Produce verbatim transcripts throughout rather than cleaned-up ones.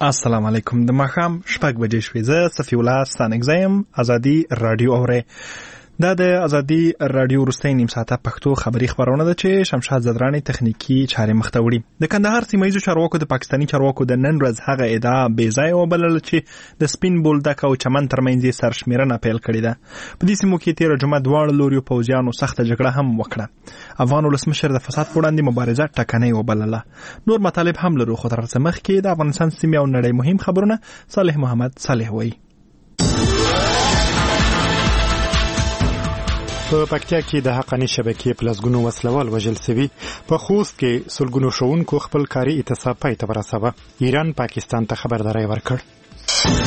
السلام علیکم. د ماښام شپږ بجې شوې. زه صفی الله ستانکزی یم. ازادي رادیو اورئ. دا د ازادي رادیو وروستۍ نیم ساعته پښتو خبري خبرونه ده چې شمشاد زدرانی تخنیکی چارې مخته وړي. د کندهار سیمه ییزو چارواکو د پاکستاني چارواکو د نن ورځ هغه ادعا بې ځایه وبلله چې د سپین بولدک او چمن ترمنځ یې سرشمېرنه پیل کړې ده. په دې سیمو کې تېره جمعه دواړو لوریو پوځیانو سخته جګړه هم وکړه. افغان ولسمشر د فساد په وړاندې مبارزه ټکنۍ وبلله. نور مطالب هم لرو، خو تر څه مخکې د افغانستان سیمې او نړۍ مهم خبرونه صالح محمد صالح وایي. په پکتیا کې د حقانی شبکې پلسګونو وسلوال وژل شوي. په خوست کې سلګونو شوونکو خپل کاري اعتصاب پای ته ورساوه. ایران پاکستان ته خبرداری ورکړ.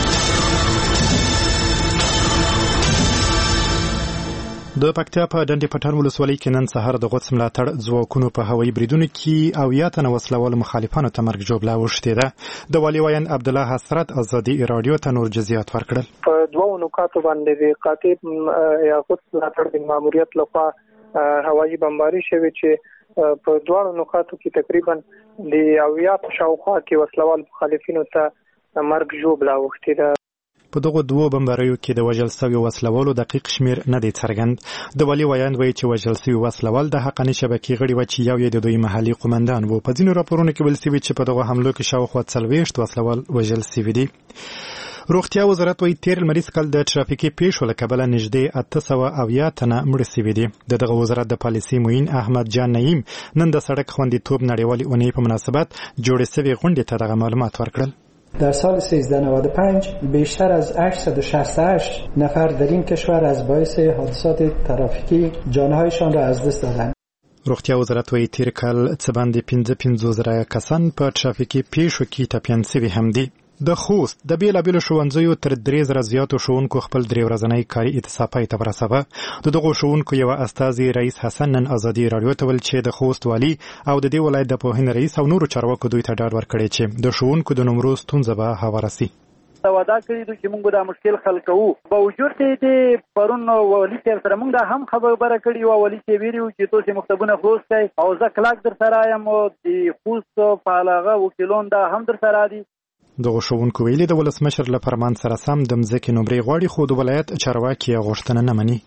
د پکتیا په ډنډې پټان ولسوالۍ کې نن سهار د قدس ملاتړ ځواکونو په هوایي بریدونو کې اویا تنه وسلوال مخالفانو ته مرګ ژوبله اوښتې ده. د والي ویاند عبدالله حسرت ازادي رادیو ته نور جزئیات ورکړل. په دوه نکاتو باندې د قاطب یا قدس ملاتړ د ماموریت لخوا هوایي بمباري شوې چې په دوه نکاتو کې تقریبا د اویا شاوخوا کې وسلوال مخالفینو ته مرګ ژوبله اوښتې ده. په دغه دوه بمباریو کې د وژل شوي وسلوالو دقیق شمیر نه دی څرګند. د والي ویاند وایي چې وژل شوي وسلوال د حقاني شبکې غړي و چې یو یې د دوی محلي قومندان و. په ځینو راپورونو کې ویل شوي چې په دغه حملو کې شاوخوا څلوېښت وسلوال وژل شوي دي. روغتیا وزارت وایي تیر لمریز کال د ترافیکي پیښو له کبله نږدې اته سوه اویا تنه مړه شوي دي. د دغه وزارت د پالیسي معین احمد جان نعیم نن د سړک خوندیتوب نړیوالې اونۍ په مناسبت جوړې شوې غونډې ته دغه معلومات ورکړل. در سال سیزده نود و پنج بیشتر از هشتصد و شصت و هشت نفر در این کشور از باعث حادثات ترافیکی جانهایشان را از دست دادند. روغتیا وزارت وایي تیر کال څه باندې پنځه پنځوس زره کسان په ترافیکي پیښو کې ټپیان شوي هم دي. د خوست د بیلابیلو ښوونځیو تر درې زره زیاتو ښوونکو خپل درې ورځنی کاري اعتصاب پای ته ورساوه. د دغو ښوونکو یوه استازي رئیس حسن نن ازادي راډیو ته ویل چې د خوست والي او د دې ولایت د پوهنې رئیس او نورو چارواکو دوی ته ډاډ ورکړی چې د ښوونکو د نمرو ستونزه به هواره سي. وعده کړی دوی چې موږ دا مشکل حل کوو. باوجود دې پرون والي صاحب سره موږ دا هم خبره کړې وه. والي صاحب ویلي وو چې تاسې مکتبونه خلاص کړئ او زه کلاک در سره یم. د خوست په هغه وکیلان دا هم در سره دي. دغه ښوونکو ویلي د ولسمشر له فرمان سره سم د مځکې نمرې غواړي، خو د ولایت چارواکي یې غوښتنه نه مني.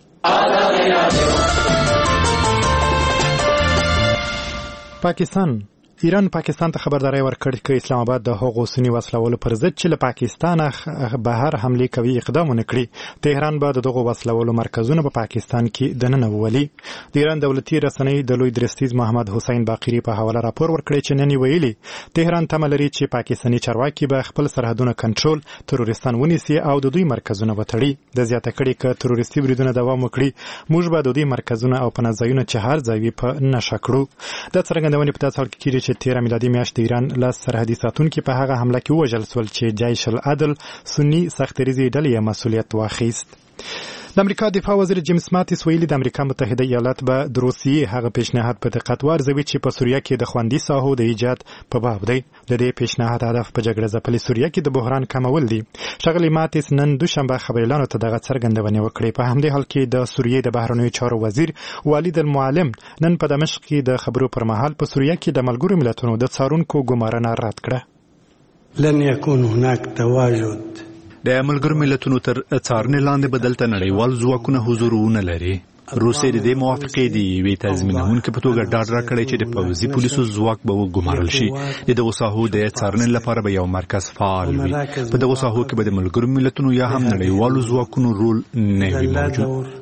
پاکستان ایران پاکستان ته خبرداری ورکړ چې اسلام آباد د هغو سني وسلوالو پر ضد چې له پاکستانه بهر حملې کوي اقدام ونه کړي. تهران به د دغو وسلوالو مرکزونه په پاکستان کې دننه وولي. د ایران دولتي رسنۍ د لوی درستیز محمد حسین باقری په حواله راپور ورکړی چې نن ویلي تهران تمه لري چې پاکستاني چارواکي به خپل سرحدونه کنټرول تروریستان ونیسي او د دوی مرکزونه وتړي. د زیاته کړي که تروریستي بریدونه دوام وکړي موږ به د دوی مرکزونه او پناه ځایونه چې هر ځای وي په نښه کړو. دا څرګندونې په داسې حال کې کېږي چې تیره میلادي میاشت د ایران لاس سرحدي ساتونکي په هغه حمله کې ووژل شول چې جیش العدل سني سختریزې ډلې یې مسؤلیت واخیست. د امریکا دفاع وزیر جیمز ماتیس ویلي د امریکا متحده ایالات به د روسیې هغه پیشنهاد په دقت وارزوي چې په سوریه کې د خوندي ساحو د ایجاد په باب دی. د دې پیشنهاد هدف په جګړه ځپلې سوریه کې د بحران کمول دي. ښاغلي ماتیس نن دوشنبه خبریالانو ته دغه څرګندونې وکړې. په همدې حال کې د سوریې د بهرنیو چارو وزیر والید المعلم نن په دمشق کې د خبرو پر مهال په سوریه کې د ملګرو ملتونو د څارونکو ګمارنه رد کړه. لن يكون هناك تواجد د ملګرو ملتونو تر څارنې لاندې بدلته نړیوال ځواکونه حضور ونه لري. روسیې د دې موافقې د یوې تضمینونکې په توګه ډاډ راکړی چې د پوځي پولیسو ځواک به وګمارل شي. د دغو ساحو د څارنې لپاره به یو مرکز فعال وي. په دغو ساحو کې به د ملګرو ملتونو یا هم نړیوالو ځواکونو رول نه وي موجود.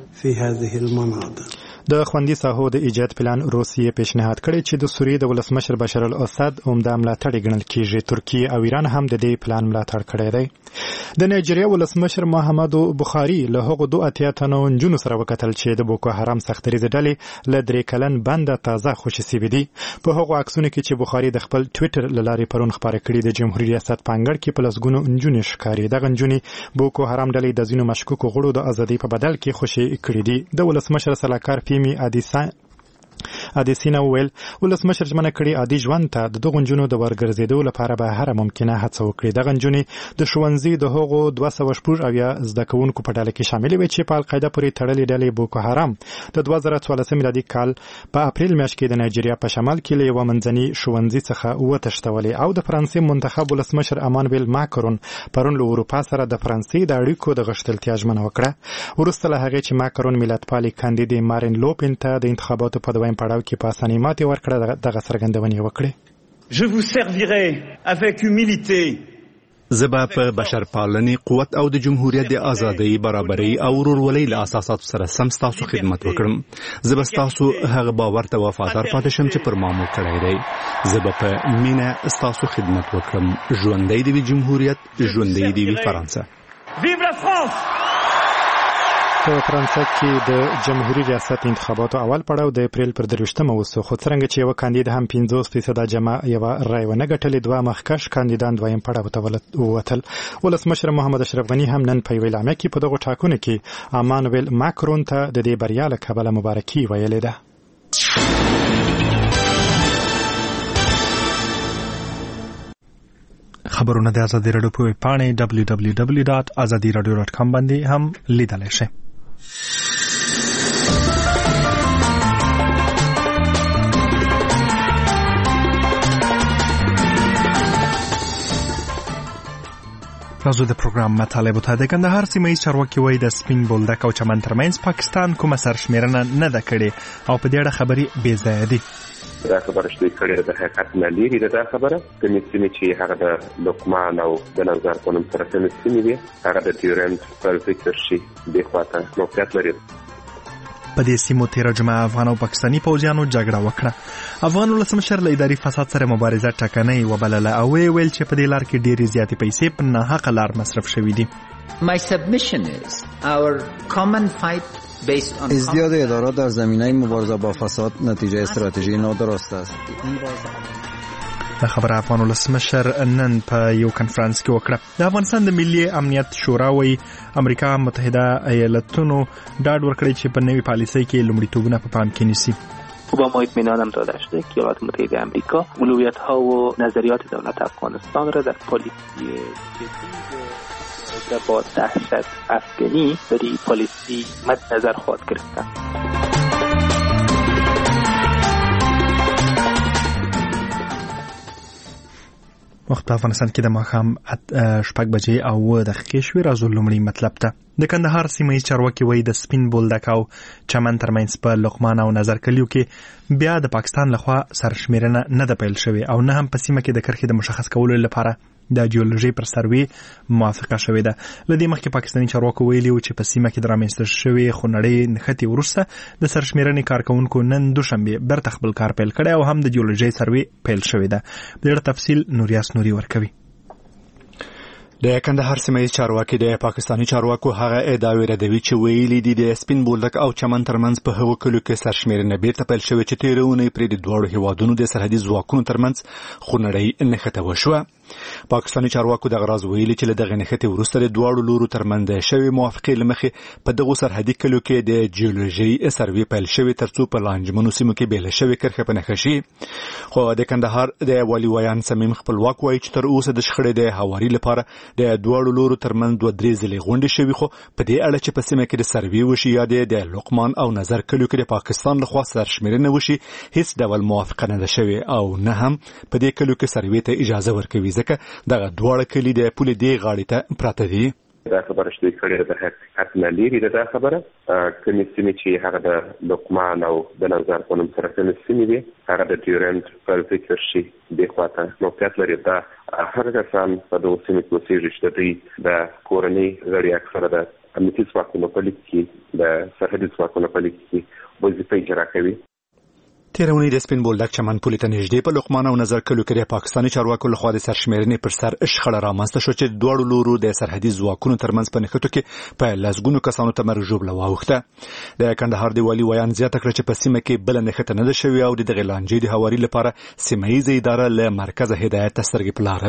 د خوندي ساحو د ایجاد پلان روسیې پیشنهاد کړی چې د سوریې د ولسمشر بشار الاسد عمده ملاتړی ګڼل کیږي. ترکیه او ایران هم د دې پلان ملاتړ کړی دی. د نایجیریا ولسمشر محمدو بخاري له هغو دوه اتیا تنو نجونو سره وکتل چې د بوکو حرام سختریزې ډلې له درې کلن بنده تازه خوشي سوي دي. په هغو عکسونو کې چې بخاري د خپل ټویټر له لارې پرون خپاره کړي د جمهوریت ریاست په انګړ کې په لسګونو نجونې ښکاري. دغه نجونې بوکو حرام ډلې د ځینو مشکوکو غړو د ازادۍ په بدل کې خوشي کړي دي. د ولسمشر سلاکار فیمی ادیسا ادیسینا ویل ولسمشر ژمنه کړې عادي ژوند ته د دغو نجونو د ورګرځېدو لپاره به هر ممکنه هڅه وکړي. دغه نجونې د ښوونځي د هغو دوه سوه شپږ اویا زده کوونکو په ډله کې شاملې وې چې په القاعده پورې تړلې ډلې بوکو حرام د دوه زره څوارلسم میلادي کال په اپریل میاشت کې د نایجیریا په شمال کې له یوه منځني ښوونځي څخه وتښتولې. او د فرانسې منتخب ولسمشر امانویل ماکرون پرون له اروپا سره د فرانسې د اړیکو د غښتلتیا ژمنه وکړه. وروسته له هغې چې ماکرون ملتپالې کاندیدې مارین لوپن ته د انتخاباتو په دویم پړاو کې په اسانۍ ماتې ورکړه دغه څرګندونې وکړې. Je vous servirai avec humilité. زبا په بشرپالنې قوت او د جمهوریت د ازادۍ برابرۍ او ورورولۍ له اساساتو سره سم ستاسو خدمت وکړم. زبا ستاسو هغه باور ته وفادار پاتې شم چې پر ما مو کړی دی. زبا په مینه ستاسو خدمت وکړم. ژوندی دی وي جمهوریت، ژوندی دی وي فرانسه. Vive la France! په فرانسه کې د جمهوریت ریاست انتخاباتو اول پړاو د اپریل پر درویشتمه وسو، خو څرنګه چې یو کاندید هم پنځوس فیصده جمع یوه رای ونه ګټلې، دوه مخکښ کاندیدان دویم پړاو ته ووتل. ولسمشر محمد اشرف غني هم نن په یوه اعلامیه کې په دغو ټاکنو کې امانویل ماکرون ته د دې بریا له کبله مبارکي ویلې ده. خبرونه د ازادي راډیو په پاڼې دبلیو دبلیو دبلیو ډاټ ازادي راډیو ډاټ کام باندې هم لیدلی شئ. راځو د پروګرام مطالبو ته. د کندهار سیمه ییز چارواکي وایي د سپین بولدک او چمن ترمنځ پاکستان کومه سرشمېرنه نه ده کړې او په دې اړه خبرې بې ځایه دي. دا خبره چې کړې ده د حقیقت نه لري. دا خبره کومې سیمې چې هغه د لقمان او د نظر په نوم سره کومې سیمې دي هغه د ډیورنډ پر ذکر شي دې خواته موقعیت لري. په دې سیمو تیره جمعه افغان او پاکستاني پوځیانو جګړه وکړه. افغان ولسمشر له اداري فساد سره مبارزه ټکنۍ وبلله او ویل چې په دې لار کې ډېرې زیاتې پیسې په ناحقه لار مصرف شوي دي. My submission is our common fight ازدیاد ادارات در زمینه مبارزه با فساد نتیجه استراتژی نادرست است. د خبره افغان ولسمشر نن په یو کنفرانس کې وکړه. د افغانستان د ملي امنیت شورا وایي امریکا متحده ایالتونو ډاډ ورکړی چې په نوې پالیسۍ کې لومړیتوبونه په پام کې نیسي. با ما اطمینانم داده شده که ایالات متحده آمریکا اولویت‌ها و نظریات دولت افغانستان را در پالیسی با دهشت افغانی بری پالیسی مد نظر خواهد گرفتن. وخت په افغانستان کې د ماښام شپږ بجې او اوه دقیقې شوې. راځو لومړی مطلب ته. د کندهار سیمه ییز چارواکي وایي د سپین بولدک او چمن ترمنځ په لقمان او نظر کلیو کې بیا د پاکستان لخوا سرشمېرنه نه ده پیل شوې او نه هم په سیمه کې د کرښې د مشخص کولو لپاره د جیولوژي پر سروې موافقه شوې ده. له دې مخکې پاکستاني چارواکو ویلي و چې په سیمه کې د رامنځته شوې خونړۍ نښتې وروسته د سرشمېرنې کارکوونکو نن دوشنبې برته خپل کار پیل کړی او هم د جیولوژي سروې پیل شوې ده. په دې اړه تفصیل نوریاس نوري ورکوي. د کندهار سیمه ییز چارواکي د پاکستاني چارواکو هغه ادعاوې ردوي چې ویلي دي د سپین بولدک او چمن ترمنځ په هغو کلیو کې سرشمېرنه بیرته پیل شوې چې تېره اونۍ پرې د دواړو هېوادونو د سرحدي ځواکونو ترمنځ خونړۍ نښته وشوه. پاکستاني چارواکو دغه راز ویلي چې له دغې نښتې وروسته د دواړو لورو ترمنځ د شوې موافقې له مخې په دغو سرحدي کلیو کې د جیولوژي سروې پیل شوې ترڅو په لانجمنو سیمو کې بېله شوې کرښه په نښه شي. خو د کندهار د والي ویان صمیم خپلواک وایي چې تر اوسه د شخړې د هواري لپاره د دواړو لورو ترمنځ دوه درې ځلې غونډې شوي، خو په دې اړه چې په سیمه کې د سروې وشي یا د لقمان او نظر کلیو کې د پاکستان لخوا سرشمېرنه وشي هیڅ ډول موافقه نه ده شوې او نه هم په دې کلیو کې سروې ته اجازه ورکوي ځکه دغه دواړه کلي د پولې دې غاړې ته پراته دي. دا خبره چې کړې ده د حقیقت نه لري. دا خبره کومې سیمې چې هغه د لقمان او د نظر په نوم سره کومې سیمې دي هغه د ډیورنډ پر ذکر شي دې خواته موقعیت لري. دا هغه کسان په دغو سیمو کې اوسېږي چې د دوی د کورنۍ غړي اکثره د امنیتي ځواکونو په لیک کې د سرحدي ځواکونو په لیک کې وظیفه اجرا کوي. تېره اونۍ د سپین بولدک چمن پولې ته نږدې په لقمان او نظر کلیو کې د پاکستاني چارواکو لخوا د سرشمېرنې پر سر شخړه رامنځته شوه چې دواړو لورو د سرحدي ځواکونو ترمنځ په نښتو کې په لسګونو کسانو ته مرګ ژوبله واوښته. د کندهار د والي ویان زیاته کړه چې په سیمه کې بله نښته نه ده شوې او د دغې لانجې د هواري لپاره سیمه ییزه اداره له مرکزه هدایت ته سترګې په لاره ده.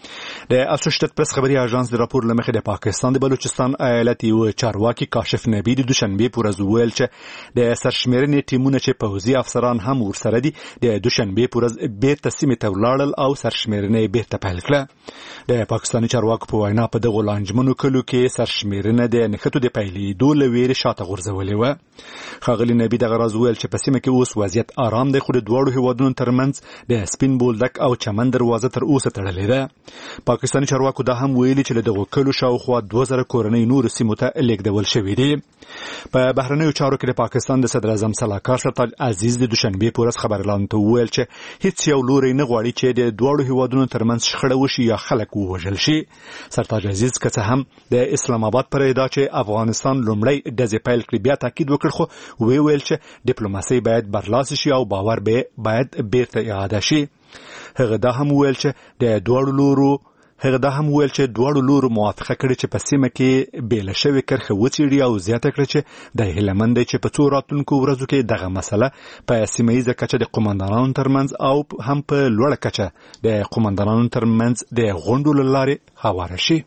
د اسوسییټډ پریس خبري اژانس د راپور لمخې د پاکستان د بلوچستان ایالت یو چارواکي کاشف نبی د دوشنبه پر ورځ ویل چې د سرشمیرنې ټیمونه چې پوځي افسران هم ورسره دي د دوشنبه پر ورځ بیرته سیمې ته ولاړل او سرشمیرنې بیرته پیل کړه. د پاکستاني چارواکو په وینا په دغه لانجمنو کلو کې سرشمیرنه د نښتو د پیلېدو له ویرې شاته غورځولې وه. ښاغلي نبی دغه راز ویل چې په سیمه کې اوس وضعیت آرام دی، خو د دواړو هیوادونو ترمنځ د سپین بولدک او چمن دروازه تر اوسه تړلې ده. پاکستاني چارواکو دا هم ویلي چې له دغو کلو شاوخوا دوه زره کورنۍ نورو سیمو ته لیږدول شوي دي. په بهرنیو چارو کې د پاکستان د صدر اعظم سلاکار سرتاج عزیز د دوشنبه په ورځ خبرلاندو ته وویل چې هیڅ یو لوری نه غواړي چې د دواړو هیوادونو ترمنځ شخړه وشي یا خلک ووژل شي. سرتاج عزیز که څه هم د اسلام آباد پر ادعا چې افغانستان لومړی ډزې پیل کړي بیا تاکید وکړ، خو وی ویل چې ډیپلوماسي باید برلاسه شي او باور به باید بیرته اعاده شي. هغه دا هم ویل چې د دواړو لورو هغه دا هم ویل چې دواړو لورو موافقه کړې چې په سیمه کې بیله شوې کرښه وڅېړي او زیاته کړه چې د هیله مند دی چې په څو راتلونکو ورځو کې دغه مسله په سیمه ییزه کچه د قومندانانو ترمنځ او هم په لوړه کچه د قومندانانو ترمنځ د غونډو له لارې هواره شي.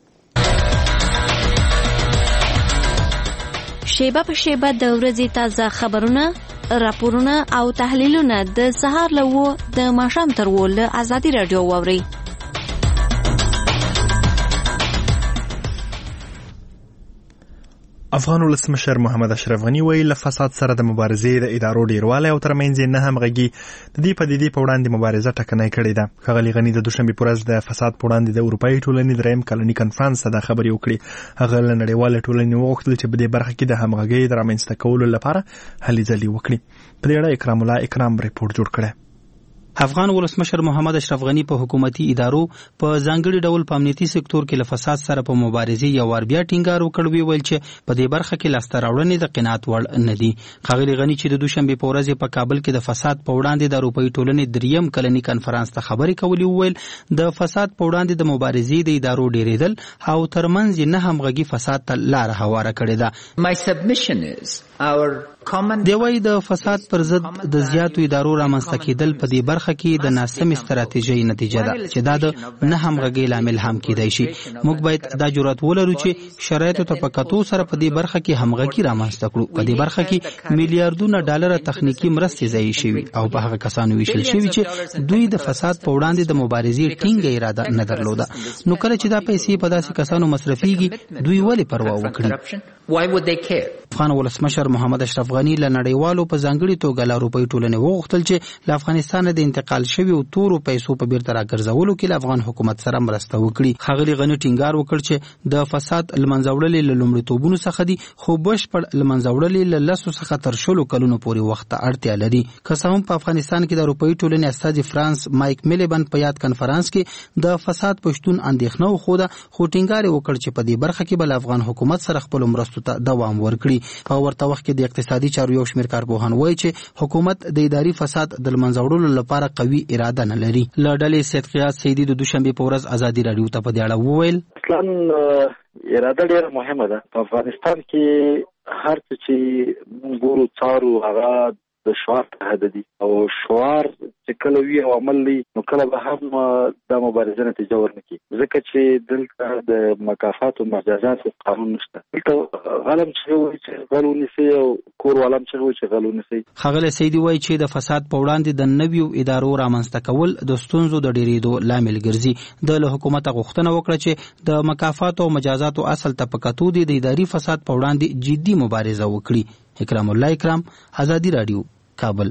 شیبه په شیبه د ورځې تازه خبرونه، راپورونه او تحلیلونه د سهار له وو د ماښام تر وو له ازادي راډیو واورئ. افغان ولسمشر محمد اشرف غنی ویل له فساد سره د مبارزې د ادارو ډیروالی او ترمنځ نه همغږي د دې پدیدې په وړاندې مبارزه ټکنۍ کړې ده. ښاغلي غنی د دوشنبه پر ورځ د فساد په وړاندې د اروپایي ټولنې دریم کلني کنفرانس ته د خبرې وکړې. هغه له نړیواله ټولنې وغوښتل چې په دې برخه کې د همغږۍ د رامنځته کولو لپاره هلې ځلې وکړي. په دې اړه اکرام الله اکرام ریپورت جوړ کړی. افغان ولسمشر محمد اشرف غنی په حکومتي ادارو په ځانګړي ډول په امنیتي سکتور کې له فساد سره په مبارزې یو وار بیا ټینګار وکړ، ویل چې په دې برخه کې لاسته راوړنې د قناعت وړ نه دي. ښاغلي غنی چې د دوشنبه په ورځ په کابل کې د فساد په وړاندې د اروپایي ټولنې دریم کلني کنفرانس ته خبرې کولې، ویل د فساد په وړاندې د مبارزې د ادارو ډیرېدل او ترمنځ نه همغږي فساد ته لار هواره کړې ده. My submission is our دی وایي د فساد پر ضد د زیاتو ادارو رامنځته کېدل په دې برخه کې د ناسمې ستراتیژۍ نتیجه ده چې دا د نه همغږۍ لامل هم کېدای شي. موږ باید دا جرأت ولرو چې شرایطو ته په کتو سره په دې برخه کې همغږي رامنځته کړو. په دې برخه کې میلیارډونه ډالر تخنیکی مرستې ضایع شوي او په هغه کسانو ویشل شوي چې دوی د فساد په وړاندې د مبارزې ټینګه اراده نه درلوده. نو کله چې دا پیسې په داسې کسانو مصرفيږي دوی ولې پروا وکړي؟ افغان ولسمشر محمد اشرف غنی له نړیوالو په ځانګړي توګه له اروپایي ټولنې وغوښتل چې له افغانستان د انتقال شوي او تورو پیسو په بیرته راګرځولو کې له افغان حکومت سره مرسته وکړي. ښاغلي غنی ټینګار وکړ چې د فساد له منځه وړل له لومړیتوبونو څخه دي، خو بشپړ له منځه وړل له لسو څخه تر شلو کلونو پورې وخت ته اړتیا لري. که څه هم په افغانستان کې د اروپایي ټولنې استازي فرانس مایک میلیبن په یاد کنفرانس کې د فساد پښتون اندېښنه وښوده، خو ټینګار وکړ چې په دې برخه کې بل افغان حکومت سره خپل مرستو ته دوام ورکړي. په ورته وخت کې د اقتصادي چارو یو شمېر کارپوهان وایي چې حکومت د اداري فساد د منځه وړلو لپاره قوي اراده نه لري. له ډلې سید قیاس سیدي د دوشنبه په ورځ ازادي راډیو ته په دې اړه وویل اصلا اراده ډېره مهمه ده. په افغانستان کې هر څه چې موږ ګورو څارو هغه د شعار ته دي او شعار چې کله وی او عمل لري نو کله به هم د مبارزې نتیجه ورنکړي، ځکه چې دلته د مکافات او مجازات قانون نشته. دلته غلم چې وایي چې غلونی سي او کور ولم چې وایي چې غلونی سي. ښاغلی سیدي وایي چې د فساد په وړاندې د نویو ادارو رامنځته کول د ستونزو د ډېرېدو لامل ګرځي. د له حکومت غوښتنه وکړه چې د مکافات او مجازات اصل ته په کتو د اداري فساد په وړاندې جدي مبارزه وکړي. اکرام الله اکرام، ازادي راډیو، کابل.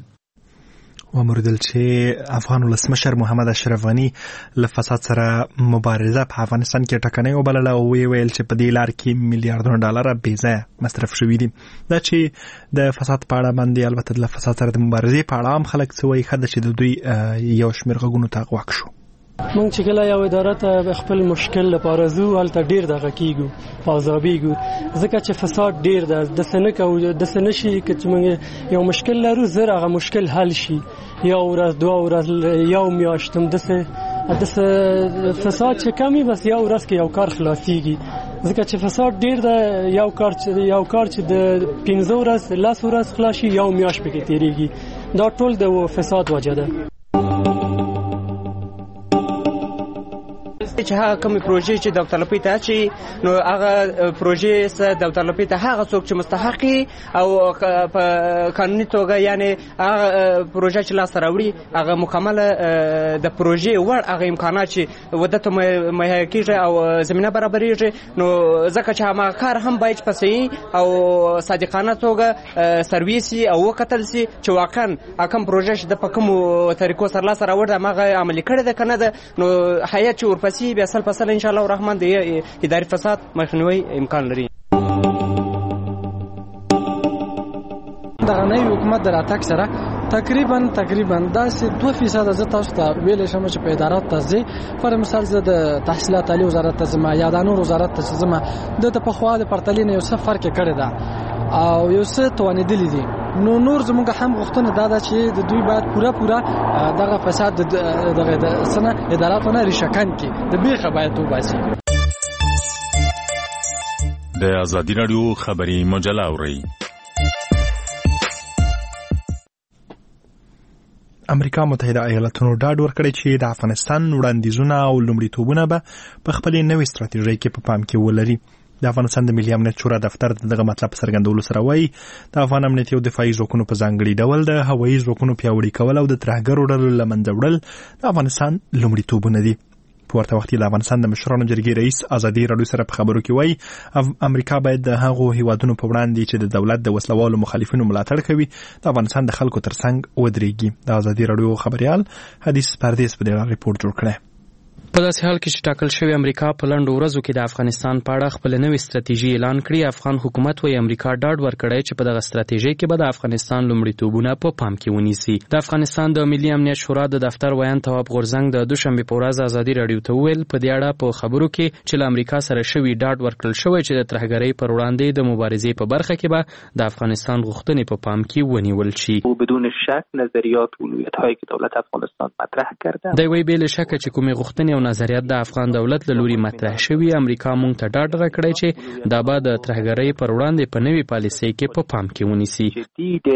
ومردل چې افغان ولسمشر محمد اشرف غنی له فساد سره مبارزه په افغانستان کې ټکنۍ وبلله او ویل چې په دې لار کې میلیارډونه ډالر بې ځایه مصرف شوي دي. دا چې د فساد په اړه باندې البته د فساد سره د مبارزې په اړه هم خلک څه وایي، ښه ده چې د دوی یو شمېر غوږونو ته غوږ شو. مونږ چې کله یو اداره ته خپل مشکل لپاره ځو هلته ډېر دغه کېږو په عذابېږو، ځکه چې فساد ډېر ده. داسې نه کوو داسې نه شي که چې موږ یو مشکل لرو زر هغه مشکل حل شي یو ورځ دوه ورځ یو میاشتم داسې داسې فساد چې کمی بس یو ورځ کې یو کار خلاصېږي، ځکه چې فساد ډېر ده. یو کار چې یو کار چې د پنځه ورځ لس ورځ خلاص شي یو میاشت پکې تېرېږي. دا ټول د فساد وجه ده. چې هغه کوم پروژې چې داوطلبۍ ته اچي نو هغه پروژې سره داوطلبۍ ته هغه څوک چې مستحق او په قانوني توګه یعنی هغه پروژه چې لاس راوړي هغه مکمله د پروژې وړ هغه امکانات چې ودته مهیا کیږي او زمينه برابرېږي نو ځکه چې هغه کار هم باید په صحیح او صادقانه توګه سرویسي او وکتل سي چې واقعا کوم پروژه چې د پکمو طریقو سره لاس راوړي هغه عملي کړی ده کنه ده نو حیات چې ورپسې به اصل فصل ان شاء الله الرحمن د اداري فساد مخنیوي امکان لري. دغه نوی حکومت د راتګ سره تقریبا تقریبا داسې دوه فیصد زه تاسو ته ویلی شم چې په ادارات ته ځي پر مثال زه د تحصیلات عالی وزارت ته ځم یا د نور وزارت ته ځم دلته پخوا د پرتلې نه یو څه فرق کړی ده او یو څه توانېدلي دي نو نور زموږ هم غوښتنه دا ده چې د دوی باید پوره پوره دغه فساد دغه د سنه اداراتونه ریشکن کړي د بیخه باید وباسي. د ازادي رادیو خبري مجله اوري. امریکا متحده ایالاتونو ډاډ ورکړی چې د افغانستان وړاندیزونه او لومړیتوبونه به په خپلې نوې ستراتیژۍ کې په پام کې ولري. د افغانستان د ملي امنیت شورا دفتر دغه مطلب څرګندولو سره وایي د افغان امنیتي او دفاعي ځواکونو په ځانګړي ډول د هوایي ځواکونو پیاوړي کول او د ترهګرو ډلو له منځه وړل د افغانستان لومړیتوبونه دي. په ورته وخت کې د افغانستان د مشرانو جرګې رئیس ازادي راډیو سره په خبرو کې وایي امریکا باید د هغو هیوادونو په وړاندې چې د دولت د وسلوالو مخالفینو ملاتړ کوي د افغانستان د خلکو ترڅنګ ودرېږي. د ازادي راډیو خبريال حدیث پردیس په دې ریپورت جوړ کړی. په داسې حال کې چې ټاکل شوی امریکا په لنډو ورځو کې د افغانستان په اړه خپل نوې ستراتیژي اعلان کړي. افغان حکومت وايي امریکا ډاډ ورکړی چې په دغه ستراتیژي کې به د افغانستان لومړیتوبونه په پام کې ونیسي. د افغانستان د ملي امنیت شورا د دفتر ویان تواب غورزنګ د دوشنبه په ورځ ازادي راډیو ته ویل په دې اړه په خبرو کې چې له امریکا سره شوی ډاډ ورکړل شوی چې د ترهګرۍ پر وړاندې د مبارزې په برخه کې به د افغانستان غوښتنې په پام کې ونیول شي. او بدون شک نظریات و اولویت‌هایی که دولت افغانستان مطرح کرده دی وی بل شک چې کومې غوښتنې او نظریات د افغان دولت له لوري مطرح شوی امریکا مونږ ته ډاډ راکړی چې دا به د ترهګرۍ پر وړاندې په نوې پالیسۍ کې په پام کې ونیسي. جدید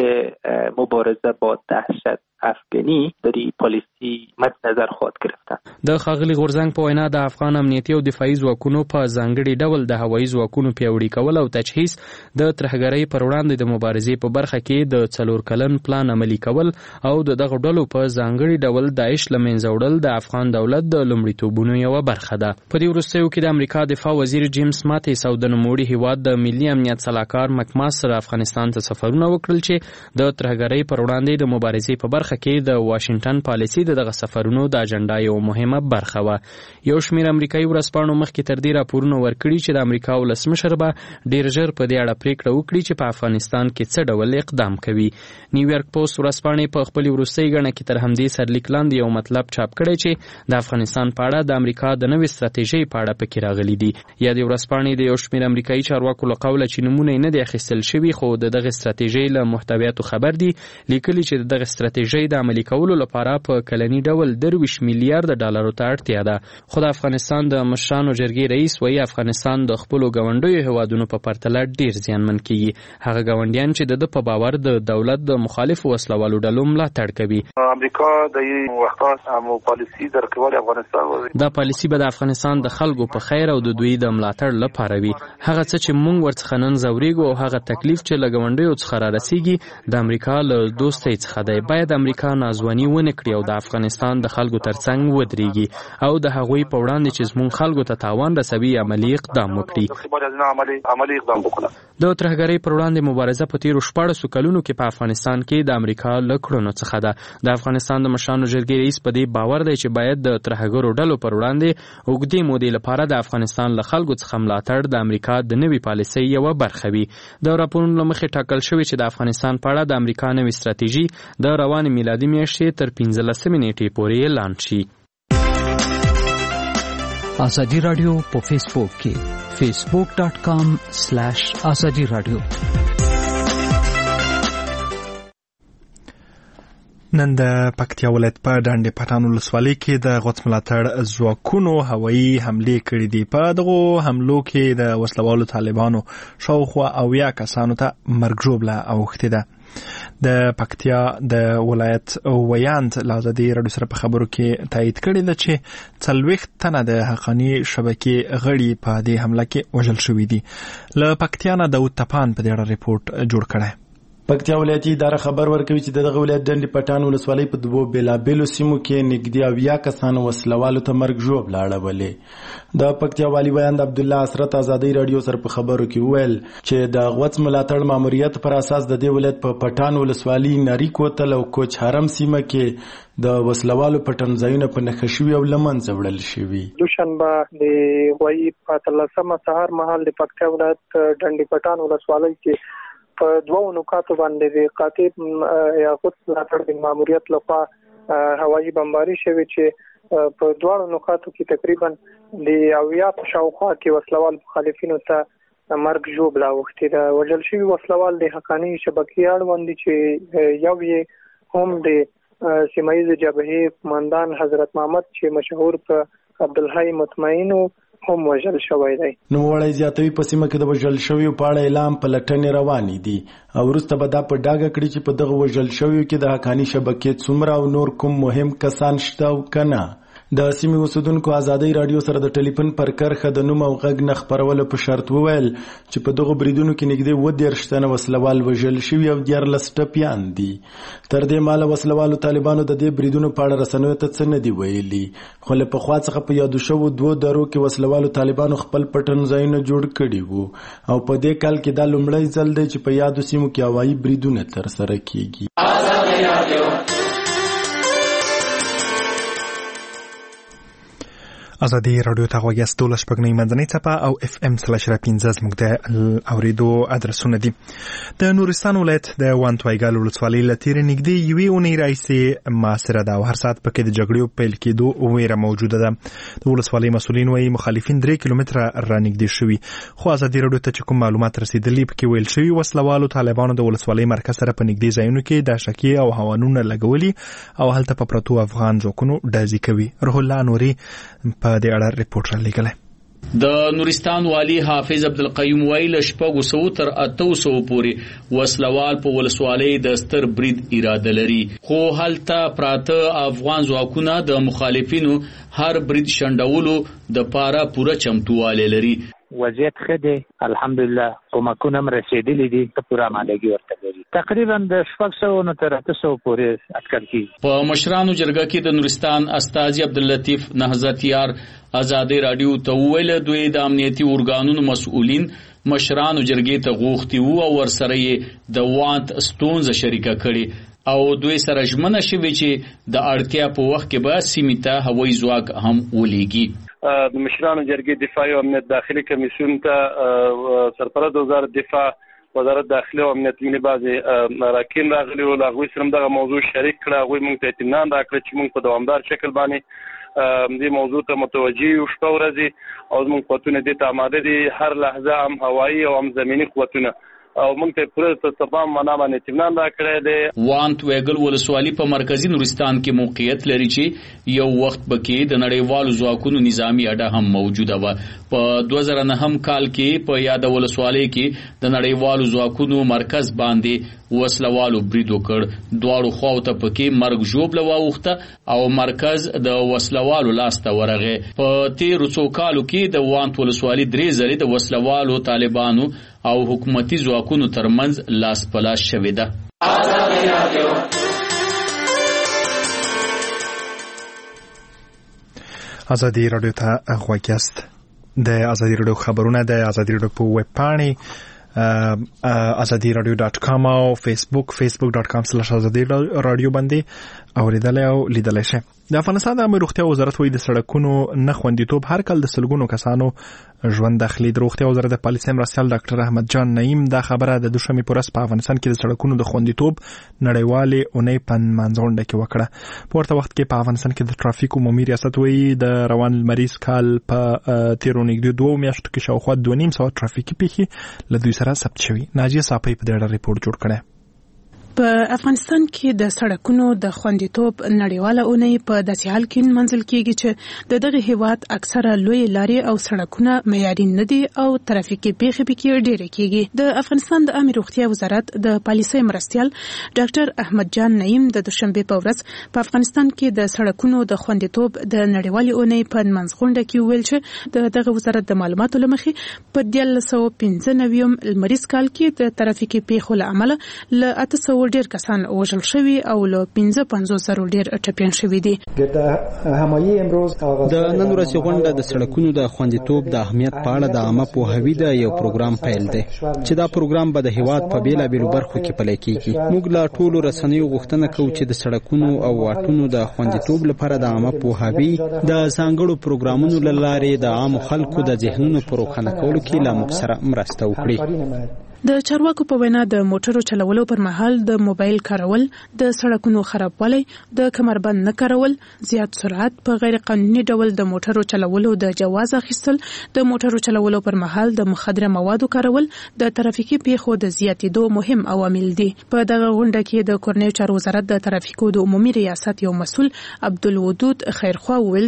مبارزه با دهشت افغانی در این پالیسی مد نظر خواهد گرفتن. د ښاغلي غورزنګ په وینا د افغان امنیتي او دفاعي ځواکونو په ځانګړي ډول د هوایي ځواکونو پیاوړي کول او تجهیز د ترهګرۍ پر وړاندې د مبارزې په برخه کې د څلور کلن پلان عملي کول او د دغه ډلو په ځانګړي ډول داعش له منځه وړل د افغان دولت د لومړیتوبونو یوه برخه ده. په دې وروستیو کې د امریکا دفاع وزیر جیمز ماتیس او د نوموړي هیواد د ملي امنیت سلاکار مکماس سره افغانستان ته سفرونه وکړل چې د ترهګرۍ پر وړاندې د مبارزې په برخه کې د واشنگټن پالیسي دغه سفرونو د اجنډا یو مهمه برخه وه. یو شمېر امریکایي ورځپاڼو مخکې تر دې راپورونه ورکړي چې د امریکا ولسمشر به ډېر ژر په دې اړه پریکړه وکړي چې په افغانستان کې څه ډول اقدام کوي. نیویارک پوسټ ورځپاڼې په خپلې وروستۍ ګڼه کې تر همدې سرلیک لاندې یو مطلب چاپ کړی چې د افغانستان په اړه د امریکا د نوې ستراتیژۍ په اړه پکې راغلي دي. یا د ورځپاڼې د یو شمېر امریکایي چارواکو له قوله چې نومونه یې نه دي اخیستل شوي خو د دغه ستراتیژۍ له محتویاتو خبر دي لیکلي چې دغه ستراتیژۍ د عملي کولو لپاره په کلني ډول درویش میلیارډ ډالرو ته اړتیا ده. خو د افغانستان د مشرانو جرګې رئیس وایي افغانستان د خپلو ګاونډیو هیوادونو په پرتله ډیر زیانمن کیږي. هغه ګاونډیان چې د په باور د دولت د مخالفو وسلوالو ډلو ملاتړ کوي. امریکا د یو وخت هم پالیسي درکول افغانستان دا پالیسي به د افغانستان د خلکو په خیر او د دوی د ملاتړ لپاره وي. هغه څه چې موږ ورڅخه نن زوريګو او هغه تکلیف چې له ګاونډیو څخه را رسیږي د امریکا له دوستۍ څخه دی. باید امریکا نازواني ونه کړي او د افغانستان د خلکو ترڅنګ ودرېږي او د هغوی په وړاندې چې زموږ خلکو ته تاوان رسوي عملي اقدام وکړي. د ترهګرۍ پر وړاندې مبارزه په تیرو شپاړسو کلونو کې په افغانستان کې د امریکا له کړنو څخه ده. د افغانستان د مشرانو جرګې رئیس په دې باور دی چې باید د ترهګرو ډلو پر وړاندې اوږدې مودې لپاره د افغانستان له خلکو څخه ملاتړ د امریکا د نوې پالیسۍ یوه برخه وي. د راپورونو له مخې ټاکل شوي چې د افغانستان په اړه د امریکا نوې ستراتیژي د روانې میلادي میاشتې تر پنځلسمې نیټې پورې اعلان شي. ازادي رادیو په فیسبوک کې facebook dot com slash azadi radio. نن د پکتیا ولایت په ډنډ پټان ولسوالۍ کې د غوڅ ملاتړ ځواکونو هوایي حملې کړې دي. په دغو حملو کې د وسلوالو طالبانو شاوخوا اویا کسانو ته مرګ ژوبله اوښتې ده. د پکتیا د ولایت ویاند له ازادي رادیو سره په خبرو کې تایید کړی دی چې څلوېښت تنه د حقانی شبکې غړي په دې حمله کې وژل شوي دي. له پکتیا نه داود تپان په دې اړه ریپورت جوړ کړی. پکتیا ولایتي اداره خبر ورکوي چې دغه ولایت ډنډ پټان ولسوالۍ په دوو بیلابیلو سیمو کې نږدې اویا کسانو وسلوالو ته مرګ ژوبله اړولې. د پکتیا والي بیان عبدالله حسرت ازادي رادیو سره په خبرو کې وویل چې د غوڅ ملاتړ ماموریت پر اساس د دې ولایت په پټان ولسوالۍ نری کوتل او کوچ حرم سیمه کې د وسلوالو پټنځایونه په نښه شوي او له منځه وړل شوي. دوشنبه د غوایي په اتلسمه سهار مهال د پکتیا ولایت ډنډ پټان ولسوالۍ کې په دوو نقاطو باندې د قاطع یا غوڅ ملاتړ د ماموریت لخوا هوایي بمباري شوې چې په دواړو نقاطو کې تقریبا د اویا په شاوخوا کې وسلوال مخالفینو ته مرګ ژوبله اوښتې ده. وژل شوي وسلوال د حقاني شبکې اړوند دي چې یو یې هم د سیمه ییزې جبهې قمندان حضرت محمد چې مشهور په عبدالحی مطمئنو هم وژل شوی دی. نو وړی زیاتوي په سیمه کې د وژل شویو په اړه اعلان په لټنې روانې دي او وروسته به دا په ډاګه کړي چې په دغه وژل شویو کې د حقاني شبکې څومره او نور کوم مهم کسان شته او که نه. د سیمې اوسیدونکو ازادي رادیو سره د ټلیفون پر کرښه د نوم او غږ نه خپرولو په شرط وویل چې په دغو بریدونو کې نږدې اووه دېرش تنه وسلوال وژل شوي او دیارلس ټپیان دي. تر دې مهاله وسلوالو طالبانو د دې بریدونو په اړه رسنیو ته څه نه دي ویلي، خو له پخوا څخه په یادو شوو دوو درو کې وسلوالو طالبانو خپل پټنځایونه جوړ کړي وو او په دې کال کې دا لومړی ځل دی چې په یادو سیمو کې هوایي بریدونه ترسره کیږي. ازادي رادیو ازادي رادیو ته غوږ یاست. دولس شپږنۍ منځنۍ څپه او اف ام سلاش را پنځه زموږ د اورېدو ادرسونه دي. د نورستان ولایت د وانتوایګل ولسوالۍ له تېرې نږدې یوې اونۍ راهیسې محاصره ده او هر ساعت پکې د جګړې پیل کېدو ویره موجوده ده. د ولسوالۍ مسؤلین وایي مخالفین درې کیلومتره رانږدې شوي، خو ازادي رادیو ته چې کوم معلومات رسېدلي پکې ویل شوي وسلوالو طالبانو د ولسوالۍ مرکز سره په نږدې ځایونو کې داشکې او هوانونه لګولي او هلته په پرتو افغان ځواکونو ډزې کوي. روح الله نوري په دې اړه ریپورت را لېږلی. د نورستان والی حافظ عبدالقیوم ویل شپږو سوو تر اتو سوو پورې وسلوال په ولسوالۍ د ستر برید اراده لري، خو هلته پراته افغان ځواکونه د مخالفینو هر برید شنډولو د پاره پوره چمتووالی لري. وضعیت ښه دی الحمدلله، کومکونه هم رسېدلي دي، ته پوره آمادګي ورته لري. تقریبا د شپږ سوو نه تر اته سوو پورې اټکل کېږي. په مشرانو جرګه کې د نورستان استازي عبداللطیف نهضت یار ازادي رادیو ته وویل دوی د امنیتي ارګانونو مسؤلین مشرانو جرګې ته غوښتي وو او ورسره یې د وانت ستونزه شریکه کړي او دوی سره ژمنه شوې چې د اړتیا په وخت کې به سیمې ته هوایي ځواک هم ولېږي. د مشرانو جرګې دفاعي او امنیت داخلي کمیسیون ته سرپرست وزارت دفاع، وزارت داخلي او امنیت ملي بعضې راکین راغلي وو، له هغوی سره هم دغه موضوع شریک کړه. هغوی موږ ته اطمینان راکړه چې موږ په دوامدار شکل باندې دې موضوع ته متوجه یو شپه ورځې او زموږ قوتونه دې ته آماده دي، هر لحظه هم هوایي او هم زمیني قوتونه او موږ ته پوره تمام معنا باندې اطمینان راکړی دی. وانت ویګل ولسوالي په مرکزي نورستان کې موقعیت لري چې یو وخت پکې د نړیوالو ځواکونو نظامی اډه هم موجوده وه. په دوه زره نهم کال کې په یاده ولسوالۍ کې د نړیوالو ځواکونو مرکز باندې وسلوالو برید وکړ. دواړو خواو ته پکې مرګ ژوبله واوښته او مرکز د وسلوالو لاس ته ورغی. په تېرو څو کالو کې د وانت ولسوالي درې ځلې د وسلوالو طالبانو او حکومتي ځواکونو ترمنځ لاس په لاس شوې ده. ازادي رادیو ته غوږ یاست. د ازادي رادیو خبرونه د ازادي رادیو په ویب پاڼې ازادي رادیو ډاټ کام او فیسبوک فیسبوک ډاټ کام سلاش ازادي رادیو باندې اوریدلای او لیدلای شئ. د افغانستان د عامه روغتیا وزارت وایي د سړکونو نه خوندیتوب هر کال د سلګونو کسانو ژوند داخلي. د روغتیا وزارت د پالیسۍ مرستیال ډاکټر احمد جان نعیم دا خبره د دوشنبې په ورځ په افغانستان کې د سړکونو د خوندیتوب نړیوالې اونۍ په نمانځغونډه کې وکړه. په ورته وخت کې په افغانستان کې د ټرافیک عمومي ریاست وایي د روان لمریز کال په تېرو نږدې دوو میاشتو کې شاوخوا دوه نیم سوه ټرافیکي پیښې له دوی سره ثبت شوي. ناجیه صافۍ په دې اړه ریپورټ جوړ کړی. په افغانستان کې د سړکونو د خوندیتوب نړیواله اونۍ په داسې حال کې منځل کیږي چې د دغه هیواد اکثره لوی لارې او سړکونه معیاري نه دي او ترافیکي پیښې پکې ډېرې کیږي. د افغانستان د عامه روغتیا وزارت د پالیسۍ مرستیال ډاکټر احمد جان نعیم د دوشنبه په ورځ په افغانستان کې د سړکونو د خوندیتوب د نړیوالې اونۍ په منځغونډه کې ویل چې د دغه وزارت د معلوماتو لمخې په دیارلس سوه پنځه نوي لمریز کال کې د ترافیکي پیښو له امله له اته سوه ډیر کسان وژل شوي او له پنځه پنځوس زرو ډیر ټپیان شوي دي. د نن ورځې غونډه د سړکونو د خوندیتوب د اهمیت په اړه د عامه پوهاوي د یو پروګرام پیل دی چې دا پروګرام به د هیواد په بیلابیلو برخو کې پلی کیږي. موږ له ټولو رسنیو غوښتنه کوو چې د سړکونو او واټونو د خوندیتوب لپاره د عامه پوهاوي د ځانګړو پروګرامونو له لارې د عامو خلکو د ذهنونو په روښانه کولو کې له موږ سره مرسته وکړي. د چارواکو په وینا د موټرو چلولو پر مهال د موبایل کارول، د سړکونو خرابوالی، د کمربند نه کارول، زیات سرعت، په غیر قانوني ډول د موټرو چلولو د جواز اخیستل، د موټرو چلولو پر مهال د مخدره موادو کارول د ترافیکي پیښو د زیاتېدو مهم عوامل دي. په دغه غونډه کې د کورنیو چارو وزارت د ترافیکو د عمومي ریاست یو مسؤل عبدالودود خیرخوا وویل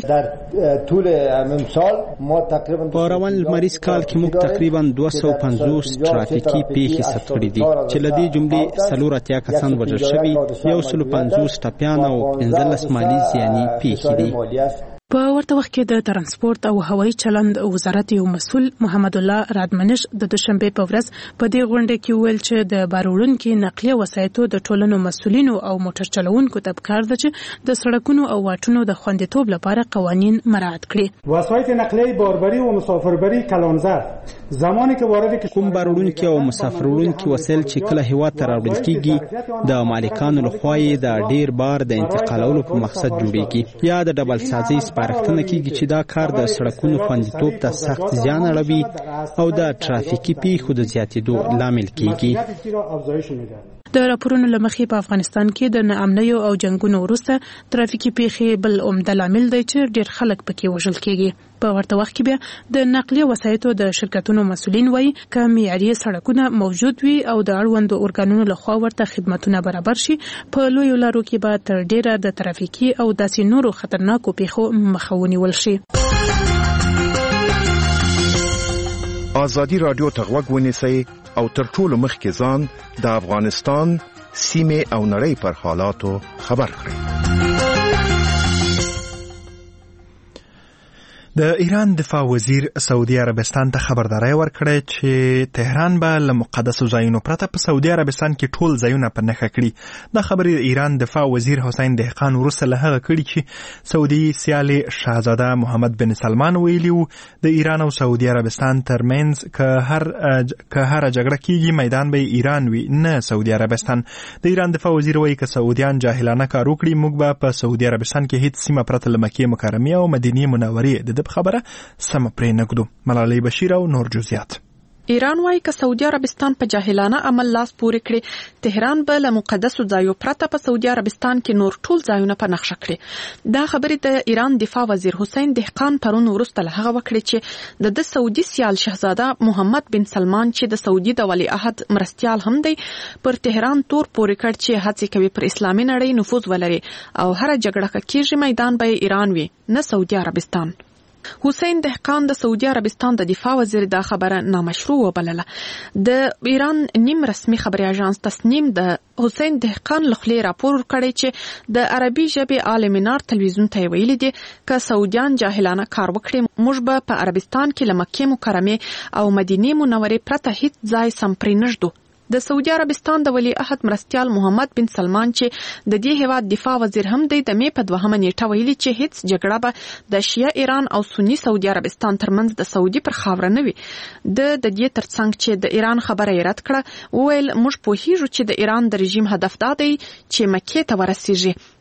په روان لمریز کال کې موږ تقریبا دوه سوه پنځوس ترافیکي پیښې ثبت کړې دي چې له دې جملې څلور اتیا کسان وژل شوي، یو سل پنځوس ټپیان او پنځلس مالي زیاني پیښې دي. په ورته وخت کې د ترانسپورت او هوایي چلند وزارت یو مسؤل محمد الله رادمنش د دوشنبه په ورځ په دې غونډه کې ویل چې د بارولونکو نقلیه وسایطو د ټولنو مسؤلینو او موټر چلوونکو ته پکار ده چې د سړکونو او واټونو د خوندیتوب لپاره قوانین مراعات کړي. وسایط نقلیه باربری او مسافربری کلانزر زمانی که وارد کوم بارولونکو او مسافرولونکو وسایل چې کله هیواد ته راوړل کیږي د مالکانو لخوا یې د ډیر بار د انتقالولو په مقصد جوړیږي یا د ډبل سازي سپارښتنه کیږي چې دا کار د سړکونو خوندیتوب ته سخت زیان اړوي او د ترافیکي پیښو د زیاتېدو لامل کیږي. د راپورونو لمخې په افغانستان کې د ناامنیو او جنگونو وروسته ترافیکي پیښې بل عمده لامل دی چې ډیر خلک پکې وژل کیږي. په ورته وخت کې بیا د نقلیه وسایطو د شرکتونو مسؤلین وایي که معیاري سړکونه موجود وي او د اړوندو ارګانونو لخوا ورته خدمتونه برابر شي، په لویو لارو کې به تر ډیره د ترافیکي او داسې نورو خطرناکو پیښو مخه ونیول شي. آزادي رادیو ته غوږ ونیسئ او تر ټولو مخکې ځان د افغانستان سیمې او نړۍ پر حالاتو خبر کړئ. د ایران دفاع وزیر سعودي عربستان ته خبرداري ورکړه چې تهران به له مقدسو ځایونو پرته په سعودي عربستان کې ټول ځایونه په نښه کړي. دا خبرې د ایران دفاع وزیر حسین دهقان وروسته له هغه کړي چې سعودي سیال شاهزاده محمد بن سلمان ویلي وو د ایران او سعودي عربستان ترمنځ که هر که هر جګړه کیږي میدان به ایران وي نه سعودي عربستان. د ایران دفاع وزیر وایي که سعودیان جاهلانه کار وکړي موږ به په سعودي عربستان کې هیڅ سیمه پرته له مکې مکرمې او مدینې منورې د خبره سم پرې نګدو. ملالۍ بشیر او نور جزئیات. ایران وايي که سعودي عربستان په جاهلانه عمل لاس پورې کړي، تهران به له مقدسو ځایو پرته په سعودي عربستان کې نور ټول ځایونه په نقشه کړي. دا خبرې د ایران دفاع وزیر حسین دهقان پرون وروسته له هغه وکړي چې د د سعودي سیال شاهزاده محمد بن سلمان چې د سعودي د ولیعهد مرستیال هم دی پر تهران تور پورې کړ چې هڅه کوي پر اسلامي نړۍ نفوذ ولري او هر جګړه کېږي میدان به ایران وي نه سعودي عربستان. حسین دهقان د سعودي عربستان د دفاع وزیر دا خبره نامشروع وبلله. د ایران نیم رسمي خبري اژانس تسنیم د حسین دهقان لخوا راپور کړی چې د عربي ژبې عالمینار تلویزیون ته ویلي دي که سعودیان جاهلانه کار وکړي موږ به په عربستان کې له مکې مکرمې او مدینې منورې پرته هیڅ ځای سم پرې نږدو. د سعودي عربستان د ولیعهد مرستیال محمد بن سلمان چې د دې هیواد دفاع وزیر هم دی د مې په دوهمه نیټه ویلي چې هیڅ جګړه به د شیعه ایران او سنی سعودي عربستان ترمنځ د سعودي پر خاوره نه وي. د د دې ترڅنګ چې د ایران خبره یې رد کړه وویل موږ پوهیږو چې د ایران د رژیم هدف دا دی چې مکې ته ورسیږي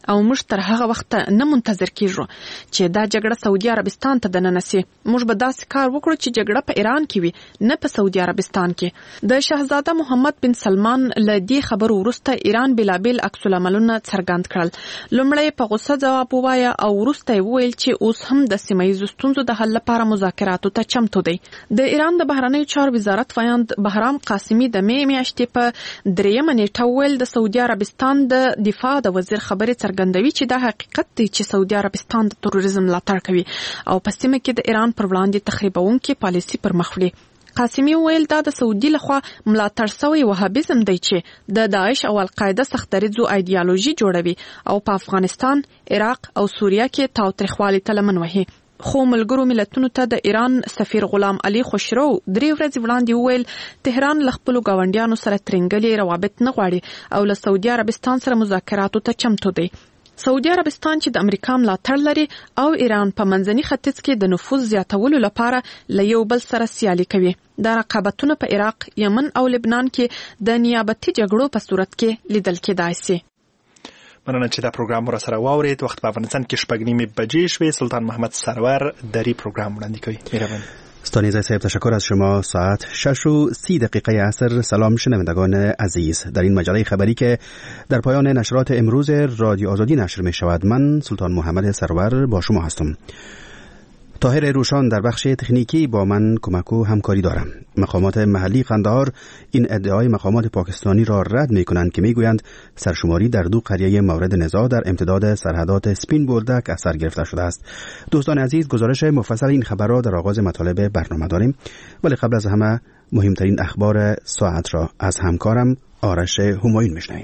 او موږ تر هغه وخت نه منتظر کیږو چې دا جګړه سعودي عربستان ته دننسي. موږ به داسې کار وکړو چې جګړه په ایران کې وي نه په سعودي عربستان کې. د شاهزاده محمد بن سلمان له دې خبرو وروسته ایران بلابل عکس العملونه څرګند کړل. لومړی په غوسه جواب ووایه او وروسته ویل چې اوس هم د سیمه ییزو ستونزو د حل لپاره مذاکراتو ته چمتو دی. د ایران د بهرنیو چارو وزارت وایاند بهرام قاسمی د می میاشتې په دریمه نیټه ویل د سعودي عربستان د دفاع د وزیر خبرې څرګندوي چې دا حقیقت دی چې سعودي عربستان د تروریزم ملاتړ کوي او په سیمه کې د ایران پر وړاندې تخریبونکې پالیسي پر مخ وړي. قاسمی ویل دا د سعودي لخوا ملاتړ شوی وهابیزم دی چې د داعش او القاعده سختدریځو ایدئولوژي جوړوي او په افغانستان، عراق او سوریه کې تاوتریخوالي ته لمن وهي. خو ملګرو ملتونو ته د ایران سفیر غلام علي خوشرو درې ورځې وړاندې وویل تهران له خپلو ګاونډیانو سره ترنګلي روابط نه غواړي او له سعودي عربستان سره مذاکراتو ته چمتو دی. سعودي عربستان چې د امریکا ملاتړ لري او ایران په منځني ختیځ کې د نفوذ زیاتولو لپاره له یو بل سره سیالي کوي. دا رقابتونه په عراق، یمن او لبنان کې د نیابتي جګړو په صورت کې لیدل کېدای شي. مننه چې دا پروګرام را سره واورید. وخت په افغانستان کې شپږ نیمې بجې شوې. سلطان محمد سرور دری پروګرام وړاندې کوي. مهرباني. ستانیزه صاحب تشکر از شما. ساعت شش و سی دقیقه عصر. سلام شنوندگان عزیز. در این مجله خبری که در پایان نشرات امروز رادیو آزادی نشر می شود، من سلطان محمد سرور با شما هستم. طاهر روشان در بخش تکنیکی با من کمک و همکاری دارم. مقامات محلی قندهار این ادعای مقامات پاکستانی را رد می کنند که می گویند سرشماری در دو قریه مورد نزاع در امتداد سرحدات سپین بولدک اثر گرفته شده است. دوستان عزیز، گزارش مفصل این خبر را در آغاز مطالب برنامه داریم، ولی قبل از همه مهمترین اخبار ساعت را از همکارم آرش همایون میشنویم.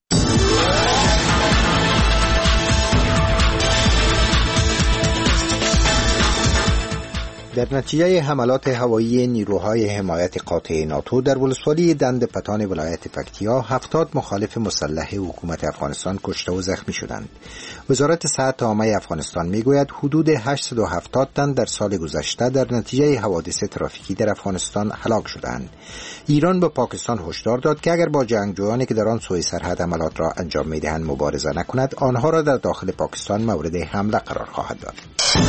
در نتیجه حملات هوایی نیروهای حمایت قاطع ناتو در ولسوالی دند پتان ولایت پکتیا، هفتاد مخالف مسلح حکومت افغانستان کشته و زخمی شدند. وزارت صحت عامه افغانستان میگوید حدود هشتصد و هفتاد تن در سال گذشته در نتیجه حوادث ترافیکی در افغانستان هلاک شدند. ایران به پاکستان هشدار داد که اگر با جنگجویانی که در آن سوی سرحد حملات را انجام میدهند مبارزه نکند، آنها را در داخل پاکستان مورد حمله قرار خواهد داد.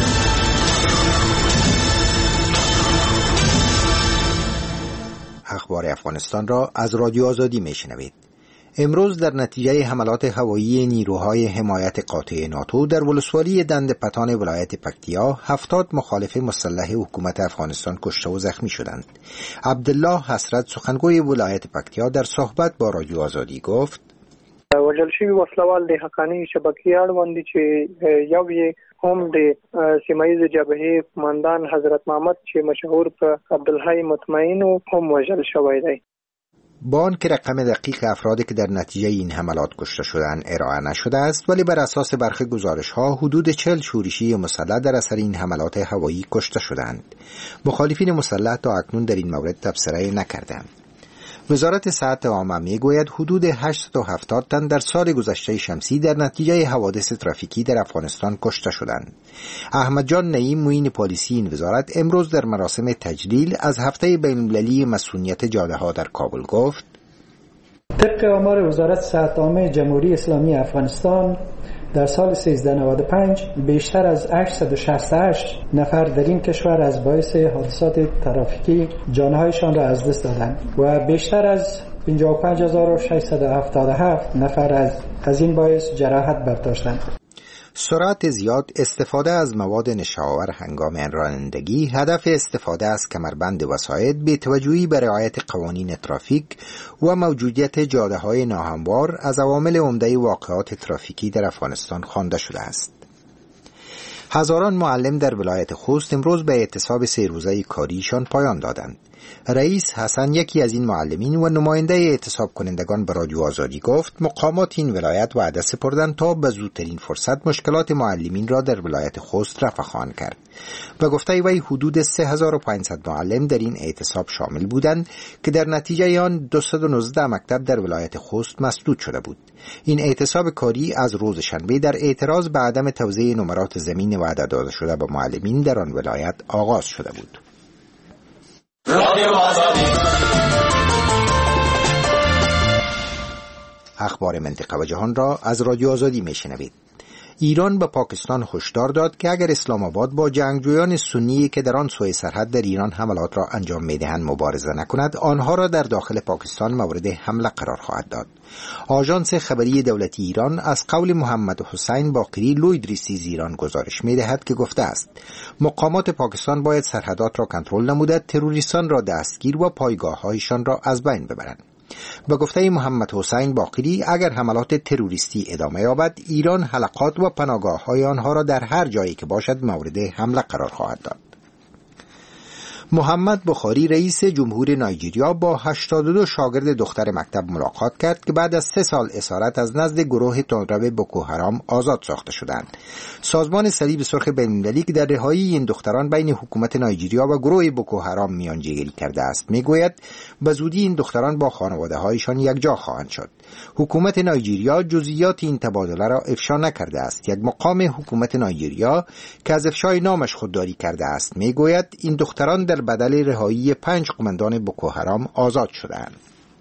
اخبار افغانستان را از رادیو آزادی میشنوید. امروز در نتیجه حملات هوایی نیروهای حمایت قاطع ناتو در ولسوالی دند پتان ولایت پکتیا، هفتاد مخالف مسلح حکومت افغانستان کشته و زخمی شدند. عبدالله حسرت، سخنگوی ولایت پکتیا، در صحبت با رادیو آزادی گفت: وژل شوي وسلوال د حقانی شبکې اړوند چې یو یې هم د سیمایي جبهې قومندان حضرت محمد چې مشهور په عبدالحی مطمئن هم وژل شوی دی. با آنکه رقم دقیق افرادی که در نتیجه این حملات کشته شدند ارائه نشده است، ولی بر اساس برخی گزارش‌ها حدود چهل شورشی مسلح در اثر این حملات هوایی کشته شدند. مخالفین مسلح تا اکنون در این مورد تبصره نکردند. وزارت صحت عامه میگوید حدود هشتصد و هفتاد تن در سال گذشته شمسی در نتیجه حوادث ترافیکی در افغانستان کشته شدند. احمد جان نعیم، معین پلیسی این وزارت، امروز در مراسم تجلیل از هفته بین‌المللی مسئولیت جاده‌ها در کابل گفت: طبق آمار وزارت صحت عامه جمهوری اسلامی افغانستان در سال سیزده نود و پنج بیشتر از هشتصد و شصت و هشت نفر در این کشور از باعث حادثات ترافیکی جانهایشان را از دست دادند و بیشتر از پنجاه و پنج هزار و ششصد و هفتاد و هفت نفر از از این باعث جراحت برداشتند. سرعت زیاد، استفاده از مواد نشه‌آور هنگام رانندگی، هدف استفاده از کمربند وساید، بی‌توجهی به رعایت قوانین ترافیک و موجودیت جاده‌های ناهموار از عوامل عمده واقعات ترافیکی در افغانستان خوانده شده است. هزاران معلم در ولایت خوست امروز به اعتصاب سه روزه کاریشان پایان دادند. رئیس حسن، یکی از این معلمین و نماینده اعتصاب کنندگان، به رادیو آزادی گفت مقامات این ولایت وعده سپردند تا به زودترین فرصت مشکلات معلمین را در ولایت خوست رفع خواهند کرد. و گفته وی حدود سه هزار و پانصد معلم در این اعتصاب شامل بودند که در نتیجه آن دویست و نوزده مکتب در ولایت خوست مسدود شده بود. این اعتصاب کاری از روز شنبه در اعتراض به عدم توزیع نمرات زمین وعده داده شده به معلمین در آن ولایت آغاز شده بود. اخبار منطقه و جهان را از رادیو آزادی میشنوید. ایران به پاکستان هشدار داد که اگر اسلام آباد با جنگجویان سنی که در آن سوی سرحد در ایران حملات را انجام می‌دهند مبارزه نکند، آنها را در داخل پاکستان مورد حمله قرار خواهد داد. آژانس خبری دولتی ایران از قول محمد حسین باقری لویدریسی از ایران گزارش می‌دهد که گفته است مقامات پاکستان باید سرحدات را کنترل نموده تروریستان را دستگیر و پایگاه‌هایشان را از بین ببرند. به گفته محمد حسین باقری اگر حملات تروریستی ادامه یابد، ایران حلقات و پناهگاه‌های آنها را در هر جایی که باشد مورد حمله قرار خواهد داد. محمد بخاری رئیس جمهور نایجریا با هشتاد و دو شاگرد دختر مکتب ملاقات کرد که بعد از سه سال اسارت از نزد گروه تندرو بوکو حرام آزاد ساخته شدند. سازمان صلیب سرخ بین‌المللی که در رهایی این دختران بین حکومت نایجریا و گروه بوکو حرام میانجیگری کرده است میگوید به زودی این دختران با خانواده‌هایشان یکجا خواهند شد. حکومت نایجریا جزئیات این تبادله را افشا نکرده است. یک مقام حکومت نایجریا که از افشای نامش خودداری کرده است میگوید این دختران در بدل رهایی پنج قماندان بوکو حرام آزاد شدند.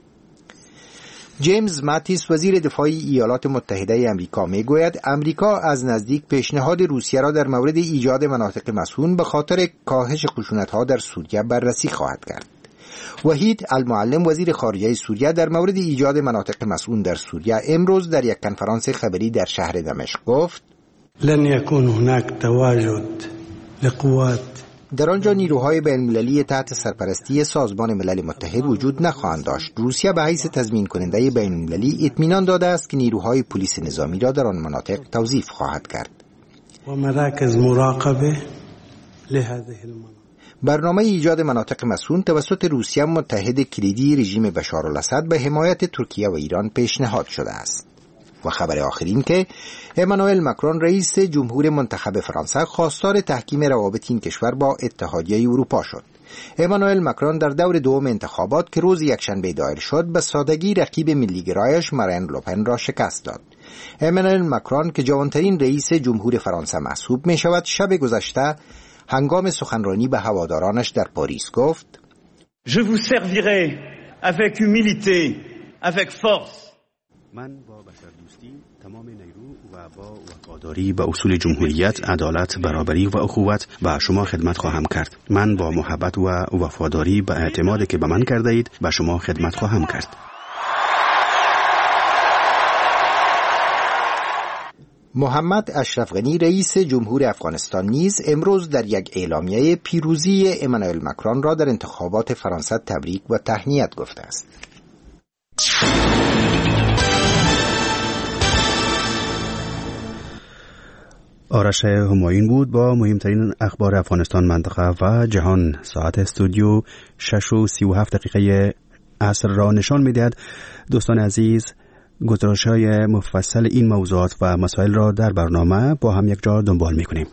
جیمز ماتیس وزیر دفاع ایالات متحده آمریکا میگوید آمریکا از نزدیک پیشنهاد روسیه را در مورد ایجاد مناطق مسکون به خاطر کاهش خشونت‌ها در سوریه بررسی خواهد کرد. وحید المعلم وزیر خارجه سوریه در مورد ایجاد مناطق مسکون در سوریه امروز در یک کنفرانس خبری در شهر دمشق گفت لن يكون هناك تواجد لقوات در آنجا نیروهای بین‌المللی تحت سرپرستی سازمان ملل متحد وجود نخواهند داشت. روسیه به حیث تضمین کننده بین‌المللی اطمینان داده است که نیروهای پلیس نظامی را در آن مناطق توظیف خواهد کرد. و مراکز مراقبه لهذه المناطق. برنامه ایجاد مناطق مسکون توسط روسیه متحد کلیدی رژیم بشار الاسد به حمایت ترکیه و ایران پیشنهاد شده است. و خبر آخرین که امانوئل مکرون رئیس جمهور منتخب فرانسه خواستار تحکیم روابط این کشور با اتحادیه اروپا شد. امانوئل مکرون در دور دوم انتخابات که روز یکشنبه دایر شد به سادگی رقیب ملی‌گرایش مارین لوپن را شکست داد. امانوئل مکرون که جوانترین رئیس جمهور فرانسه محسوب می شود شب گذشته هنگام سخنرانی به هوادارانش در پاریس گفت Je vous servirai avec humilité, avec force. من با بشردوستی تمام نیرو و با وفاداری به اصول جمهوریت، عدالت، برابری و اخوت به شما خدمت خواهم کرد. من با محبت و وفاداری به اعتمادی که به من کرده اید به شما خدمت خواهم کرد. محمد اشرف غنی رئیس جمهور افغانستان نیز امروز در یک اعلامیه پیروزی امانوئل مکرون را در انتخابات فرانسه تبریک و تهنیت گفته است. آرش همایون بود با مهمترین اخبار افغانستان، منطقه و جهان. ساعت استودیو شش و سی و هفت دقیقه عصر را نشان می‌دهد. دوستان عزیز، گزارش‌های مفصل این موضوعات و مسائل را در برنامه با هم یک جا دنبال می‌کنیم.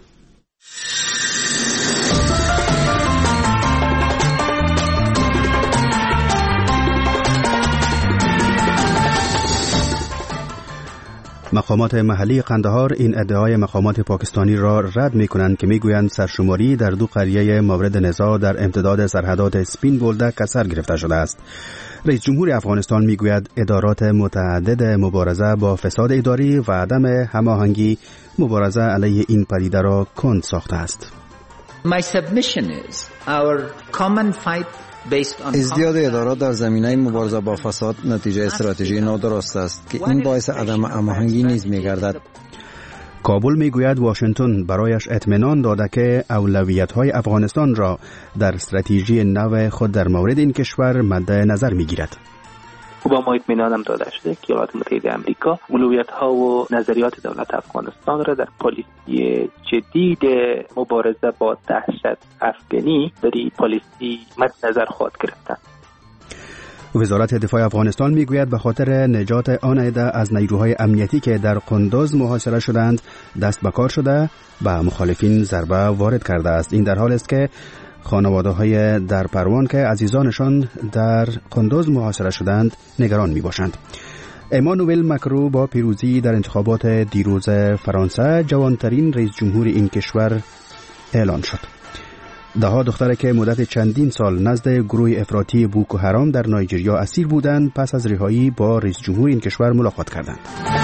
مقامات محلی قندهار این ادعای مقامات پاکستانی را رد می‌کنند که می‌گویند سرشماری در دو قریه مورد نزاع در امتداد سرحدات سپین بولدک اثر گرفته شده است. رئیس جمهور افغانستان می‌گوید ادارات متعدد مبارزه با فساد اداری و عدم هماهنگی مبارزه علیه این پدیده را کند ساخته است. My submission is our common fight ازدیاد ادارات در زمینه مبارزه با فساد نتیجه استراتژی نادرست است که این باعث عدم هماهنگی نیز می‌گردد. کابل میگوید واشنگتن برایش اطمینان داده که اولویت‌های افغانستان را در استراتژی نو خود در مورد این کشور مد نظر می‌گیرد. با ما اطمینانم داده شده که ایالات متحده آمریکا اولویت‌ها و نظریات دولت افغانستان را در پالیسی جدید مبارزه با دهشت افغانی در این پالیسی مد نظر خواهد گرفتند. وزارت دفاع افغانستان میگوید به خاطر نجات آن عده از نیروهای امنیتی که در قندوز محاصره شدند دست به کار شده به مخالفین ضربه وارد کرده است. این در حال است که خانواده‌های در پروان که عزیزانشان در قندوز محاصره شدند نگران میباشند. امانوئل مکرون با پیروزی در انتخابات دیروز فرانسه جوانترین رئیس جمهور این کشور اعلان شد. دهها دختر که مدت چندین سال نزد گروه افراطی بوکو حرام در نایجریا اسیر بودند پس از رهایی با رئیس جمهور این کشور ملاقات کردند.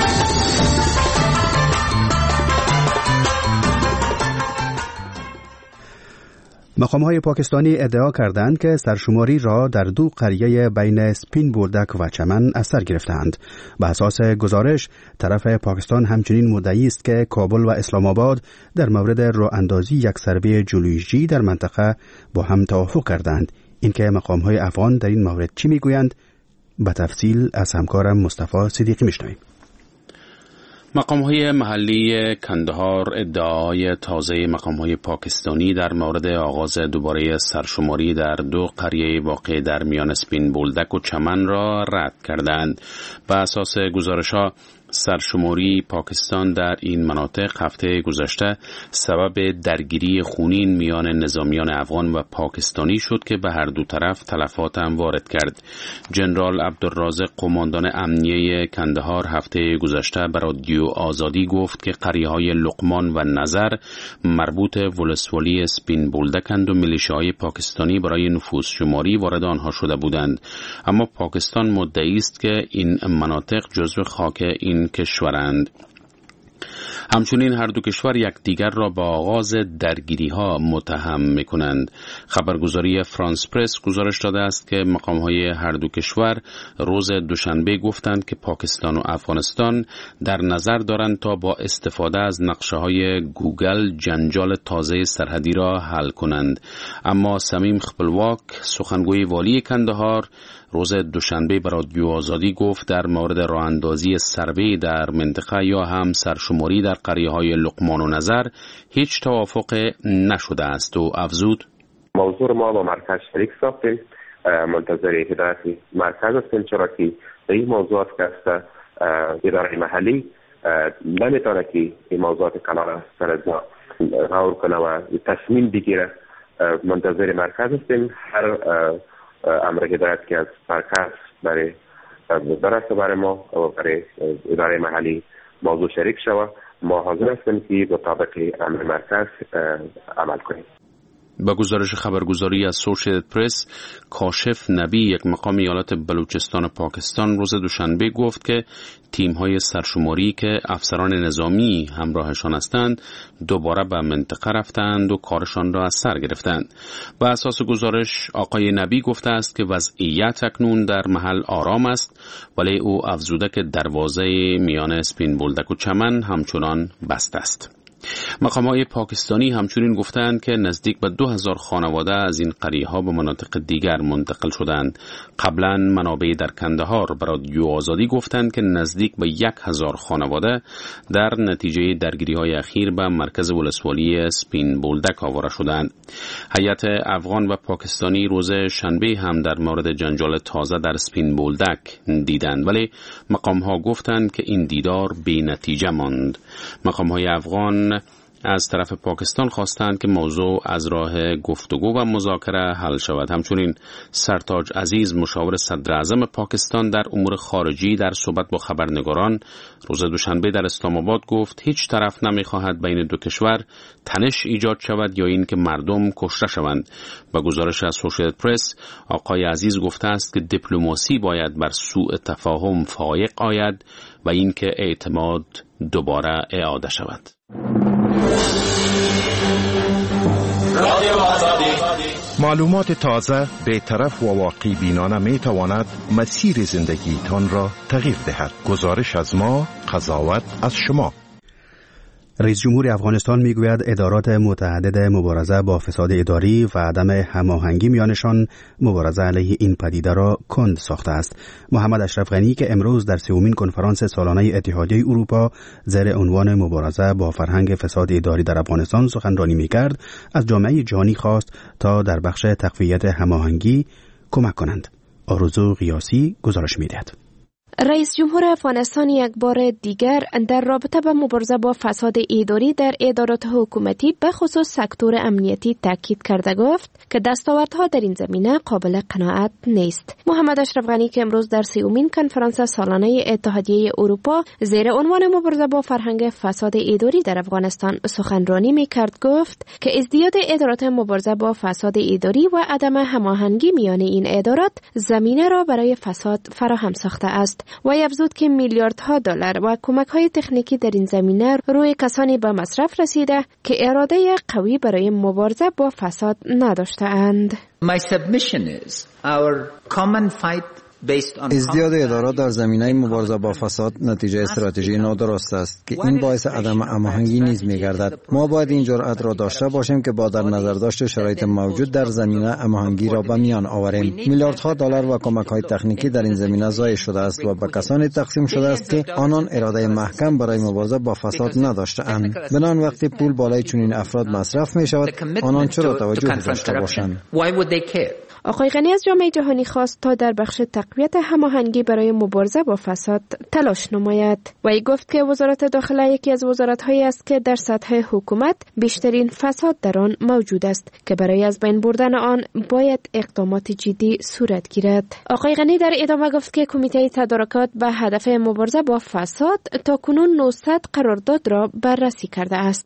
مقام‌های پاکستانی ادعا کردند که سرشماری را در دو قریه بین سپین بولدک و چمن از سر گرفتند. به اساس گزارش، طرف پاکستان همچنین مدعی است که کابل و اسلام آباد در مورد راه اندازی یک ضربه جیولوژیکی در منطقه با هم توافق کردند. اینکه مقام‌های افغان در این مورد چی میگویند؟ به تفصیل از همکارم مصطفی صدیقی میشنویم. مقام‌های محلی کندهار ادعای تازه مقام‌های پاکستانی در مورد آغاز دوباره سرشماری در دو قریه واقع در میان سپین بولدک و چمن را رد کردند. به اساس گزارش‌ها، سرشماری پاکستان در این مناطق هفته گذشته سبب درگیری خونین میان نظامیان افغان و پاکستانی شد که به هر دو طرف تلفات هم وارد کرد. جنرال عبدالرازق قماندان امنیه کندهار هفته گذشته به رادیو آزادی گفت که قریه‌های لقمان و نظر مربوط ولسوالی سپین بولدکند و میلیشیاهای پاکستانی برای نفوذ شماری وارد آنها شده بودند، اما پاکستان مدعی است که این مناطق جزو خاک این کشورند. همچنین هر دو کشور یکدیگر را با آغاز درگیری ها متهم میکنند. خبرگزاری فرانس پرس گزارش داده است که مقامهای هر دو کشور روز دوشنبه گفتند که پاکستان و افغانستان در نظر دارند تا با استفاده از نقشه های گوگل جنجال تازه سرحدی را حل کنند. اما سمیم خپلواک، سخنگوی والی کندهار، روز دوشنبه به رادیو آزادی گفت در مورد راه اندازی سروی در منطقه یا هم سرشماری در قریه های لقمان و نظر هیچ توافق نشده است و افزود: موضوع ما با مرکز شریک ساختیم، منتظر هدایت مرکز هستیم، چرا که به این موضوعات که است اداره محلی نمیتونه که این موضوعات کنار سر از ما غور کنه و تصمیم بگیره. منتظر مرکز هستیم، هر امر هدایت که از مرکز برای برسه برای ما و برای اداره محلی موضوع شریک شود، ما حاضر هستیم که مطابق امر مرکز عمل کنیم. با گزارش خبرگزاری از سوشیتد پرس، کاشف نبی، یک مقام ایالت بلوچستان پاکستان، روز دوشنبه گفت که تیم‌های سرشماری که افسران نظامی همراهشان هستند دوباره به منطقه رفتند و کارشان را از سر گرفتند. با اساس گزارش، آقای نبی گفته است که وضعیت اکنون در محل آرام است، ولی او افزوده که دروازه میان سپین بولدک و چمن همچنان بسته است. مقام‌های پاکستانی همچنین گفتند که نزدیک به دو هزار خانواده از این قریه‌ها به مناطق دیگر منتقل شدند. قبلا منابع در کندهار به رادیو آزادی گفتند که نزدیک به یک هزار خانواده در نتیجه درگیری‌های اخیر به مرکز ولسوالی سپین بولدک آواره شدند. هیئت افغان و پاکستانی روز شنبه هم در مورد جنجال تازه در سپین بولدک دیدند، ولی مقام‌ها گفتند که این دیدار بی‌نتیجه ماند. مقام‌های افغان از طرف پاکستان خواستند که موضوع از راه گفتگو و مذاکره حل شود. همچنین سرتاج عزیز، مشاور صدر اعظم پاکستان در امور خارجی، در صحبت با خبرنگاران روز دوشنبه در اسلام آباد گفت هیچ طرف نمیخواهد بین دو کشور تنش ایجاد شود یا این که مردم کشته شوند. با گزارش از سوشیتد پرس، آقای عزیز گفته است که دیپلماسی باید بر سوء تفاهم فائق آید و این که اعتماد دوباره اعاده شود. معلومات تازه، بی‌طرف و واقعی بینانه می تواند مسیر زندگیتان را تغییر دهد. گزارش از ما، قضاوت از شما. رئیس جمهور افغانستان میگوید ادارات متعدد مبارزه با فساد اداری و عدم هماهنگی میانشان مبارزه علیه این پدیده را کند ساخته است. محمد اشرف غنی که امروز در سومین کنفرانس سالانه اتحادیه اروپا زیر عنوان مبارزه با فرهنگ فساد اداری در افغانستان سخنرانی میکرد، از جامعه جهانی خواست تا در بخش تقویت هماهنگی کمک کنند. آرزو قیاسی گزارش میدهد. رئیس جمهور افغانستان یک بار دیگر در رابطه با مبارزه با فساد اداری در ادارات حکومتی به خصوص سکتور امنیتی تاکید کرده گفت که دستاوردها در این زمینه قابل قناعت نیست. محمد اشرف غنی که امروز در سیومین کنفرانس سالانه اتحادیه اروپا زیر عنوان مبارزه با فرهنگ فساد اداری در افغانستان سخنرانی می‌کرد گفت که ازدیاد ادارات مبارزه با فساد اداری و عدم هماهنگی میان این ادارات زمینه را برای فساد فراهم ساخته است و افزود که میلیاردها دلار و کمک‌های تکنیکی در این زمینه روی کسانی به مصرف رسیده که اراده قوی برای مبارزه با فساد نداشته‌اند. My submission is our common fight ازدیاد ادارات در زمینه مبارزه با فساد نتیجه استراتژی نادرست است که این باعث عدم هماهنگی نیز می‌گردد. ما باید این جرأت را داشته باشیم که با در نظر داشت شرایط موجود در زمینه هماهنگی را به میان آوریم. میلیاردها دلار و کمک‌های تکنیکی در این زمینه ضایع شده است و به کسانی تقسیم شده است که آنان اراده محکم برای مبارزه با فساد نداشته‌اند. بنان وقتی پول بالای چنین افراد مصرف می‌شود، آنان چرا توجه داشته باشند؟ آقای غنی از جامعه جهانی خواست تا در بخش تقویت هماهنگی برای مبارزه با فساد تلاش نماید. وی گفت که وزارت داخله یکی از وزارت‌هایی است که در سطح حکومت بیشترین فساد در آن موجود است که برای از بین بردن آن باید اقدامات جدی صورت گیرد. آقای غنی در ادامه گفت که کمیته تدارکات به هدف مبارزه با فساد تاکنون نهصد قرارداد را بررسی کرده است.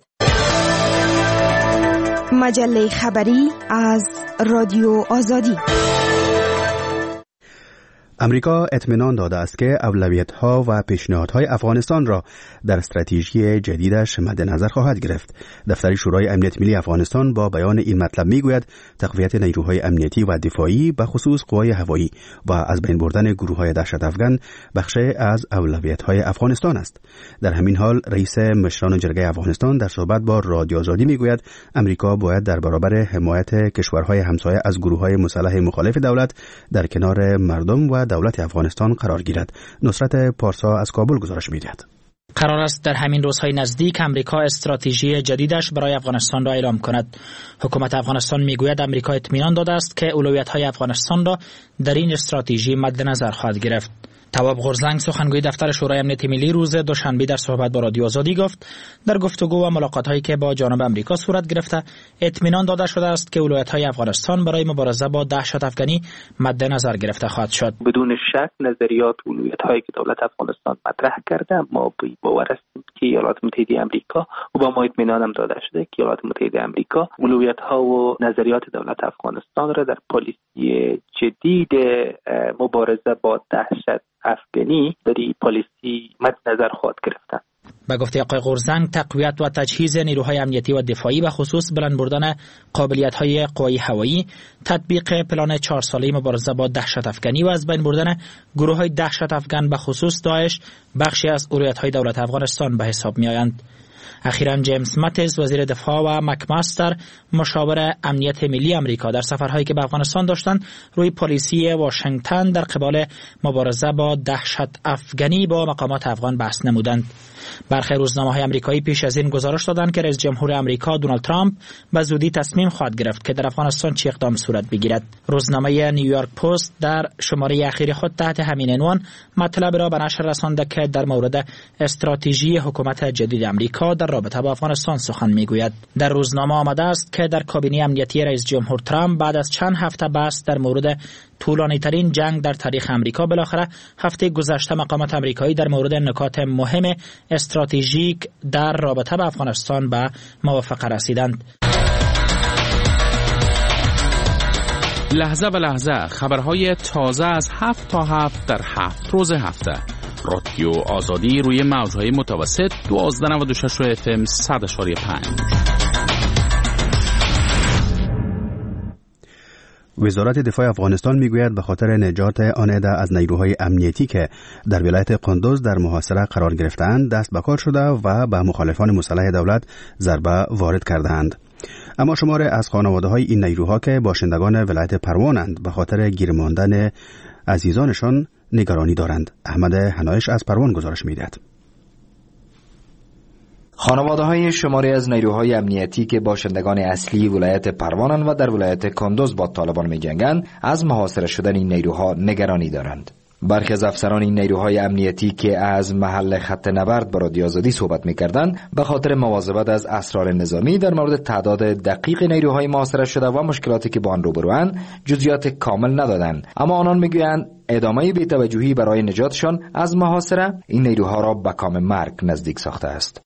مجله خبری از رادیو آزادی. امریکا اطمینان داده است که اولویت‌ها و پیشنهادهای افغانستان را در استراتژی جدیدش مد نظر خواهد گرفت. دفتر شورای امنیت ملی افغانستان با بیان این مطلب میگوید تقویت نیروهای امنیتی و دفاعی به خصوص قوای هوایی و از بین بردن گروه‌های دهشت افغان بخشی از اولویت‌های افغانستان است. در همین حال رئیس مشران جرگه افغانستان در صحبت با رادیو آزادی میگوید امریکا باید در برابر حمایت کشورهای همسایه از گروه‌های مسلح مخالف دولت در کنار مردم و دولت افغانستان قرار گیرد. نصرت پارسا از کابل گزارش می‌دهد. قرار است در همین روزهای نزدیک امریکا استراتژی جدیدش برای افغانستان را اعلام کند. حکومت افغانستان میگوید امریکا اطمینان داده است که اولویت‌های افغانستان را در این استراتژی مد نظر خواهد گرفت. تواب غرزنگ سخنگوی دفتر شورای امنیت ملی روز دوشنبه در صحبت با رادیو آزادی گفت در گفتگو و ملاقات‌هایی که با جانب امریکا صورت گرفته اطمینان داده شده است که اولویت‌های افغانستان برای مبارزه با دهشت افغانی مد نظر گرفته خواهد شد. بدون شک نظریات و اولویت‌هایی که دولت افغانستان مطرح کرده ما باور هستیم که ایالات متحده آمریکا و با ما اطمینان هم داده شده که ایالات متحده آمریکا اولویت‌ها و نظریات دولت افغانستان را در پالیسی جدید مبارزه با دهشت افغانی در این پالیسی مد نظر خواهد گرفتن. به گفته آقای غرزنگ تقویت و تجهیز نیروهای امنیتی و دفاعی و خصوص بلند بردن قابلیت‌های قوای هوایی، تطبیق پلان چهار ساله مبارزه با دهشت افغانی و از بین بردن گروه‌های دهشت افغان به خصوص داعش بخشی از اولویت‌های دولت افغانستان به حساب می‌آیند. اخیراً جیمز ماتیز وزیر دفاع و مکماستر مشاور امنیت ملی امریکا در سفرهایی که به افغانستان داشتند روی پالیسی واشنگتن در قبال مبارزه با دهشت افغانی با مقامات افغان بحث نمودند. برخی روزنامه‌های آمریکایی پیش از این گزارش دادند که رئیس جمهور آمریکا دونالد ترامپ به زودی تصمیم خواهد گرفت که در افغانستان چه اقدام صورت بگیرد. روزنامه نیویورک پست در شماره اخیر خود تحت همین عنوان مطلب را به نشر رسانده که در مورد استراتژی حکومت جدید آمریکا در رابطه با افغانستان سخن میگوید. در روزنامه آمده است که در کابینه امنیتی رئیس جمهور ترامپ بعد از چند هفته بحث در مورد طولانی ترین جنگ در تاریخ آمریکا بالاخره هفته گذشته مقامات آمریکایی در مورد نکات مهم استراتژیک در رابطه با افغانستان به موافقه رسیدند. لحظه به لحظه خبرهای تازه از هفت تا هفت در هفت روز هفته. رادیو آزادی روی موجهای متوسط دوازده نود و شش اف ام صد اشاری پنج. وزارت دفاع افغانستان میگوید به خاطر نجات آنیدا از نیروهای امنیتی که در ولایت قندوز در محاصره قرار گرفتند دست به کار شده و به مخالفان مسلح دولت ضربه وارد کردند. اما شماری از خانواده‌های این نیروها که باشندگان ولایت پروانند به خاطر گیر ماندن عزیزانشان نگرانی دارند. احمد حنایش از پروان گزارش می‌دهد. خانواده‌های شماری از نیروهای امنیتی که باشندگان اصلی ولایت پروانند و در ولایت کندوز با طالبان می‌جنگند از محاصره شدن این نیروها نگرانی دارند. برخی از افسران این نیروهای امنیتی که از محل خط نبرد با رادیو آزادی صحبت می‌کردند به خاطر مواظبت از اسرار نظامی در مورد تعداد دقیق نیروهای محاصره شده و مشکلاتی که با آن روبروند جزئیات کامل ندادند، اما آنان میگویند ادامه بی‌توجهی برای نجاتشان از محاصره این نیروها را به کام مرگ نزدیک ساخته است.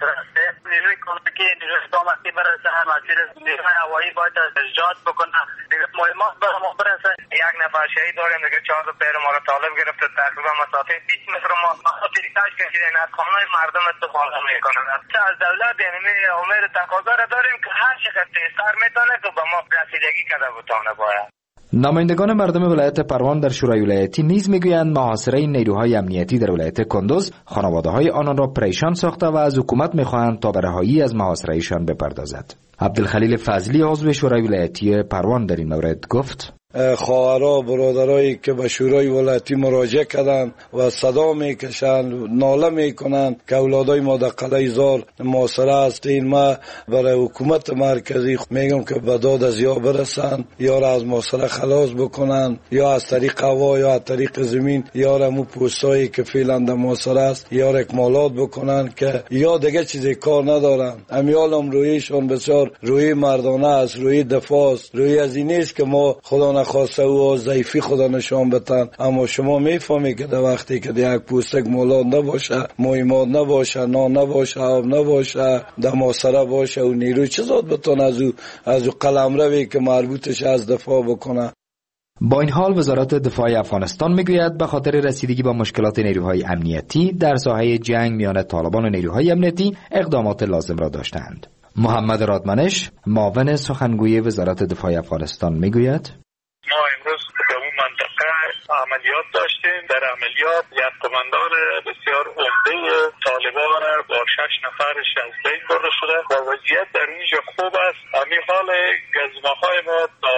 نیروی کمکی نیروی سلامتی برسه، هر مسیر نیروی هوایی باید نجات بکنه، مهمات به ما برسه. یک نفر شهید داریم دیگه، چهار تا پیر ما را طالب گرفته، تقریبا مسافه بیست متر ما تریکاش کشیدن، از خانه مردم استفاده میکنن. از دولت یعنی امید تقاضا را داریم که هر چقدر تیزتر میتونه که به ما رسیدگی کرده بتونه باید. نمایندگان مردم ولایت پروان در شورای ولایتی نیز میگویند محاصره نیروهای امنیتی در ولایت کندوز خانواده‌های آنان را پریشان ساخته و از حکومت میخواهند تا به رهایی از محاصرهشان بپردازد. عبدالخلیل فضلی عضو شورای ولایتی پروان در این مورد گفت: خواهرها برادرایی که به شورای ولایتی مراجعه کردند و صدا میکشند، ناله میکنند که اولادای ما در قلعه زار محاصره است، این ما برای حکومت مرکزی میگم که به داد از یا برسند، یا را از محاصره خلاص بکنند، یا از طریق هوا یا از طریق زمین، یا را مو پوستایی که فعلا در محاصره است یا را اکمالات بکنند که یا دیگه چیزی کار ندارند. امیالم رویشون بسیار روی مردانه است، روی دفاع است، روی از این است که ما خدا نخواسته و ضعیفی خدا نشان بتن، اما شما میفهمی که در وقتی که در یک پوستک مولاد نباشه، مهمات نباشه، نان نباشه، آب نباشه، در محاصره باشه و نیروی چیزات بتونه از او از او قلمروی که مربوطش از دفاع بکنه. با این حال وزارت دفاع افغانستان میگوید به خاطر رسیدگی با مشکلات نیروهای امنیتی در ساحه جنگ میان طالبان و نیروهای امنیتی اقدامات لازم را داشتند. محمد رادمنش معاون سخنگوی وزارت دفاع افغانستان میگوید: ما امروز در اون منطقه عملیات داشتیم. در عملیات یک قماندان بسیار عمده طالبان با شش نفرش از بین برده شده و وضعیت در اینجا خوب است. همین حال گزمه‌های ما تا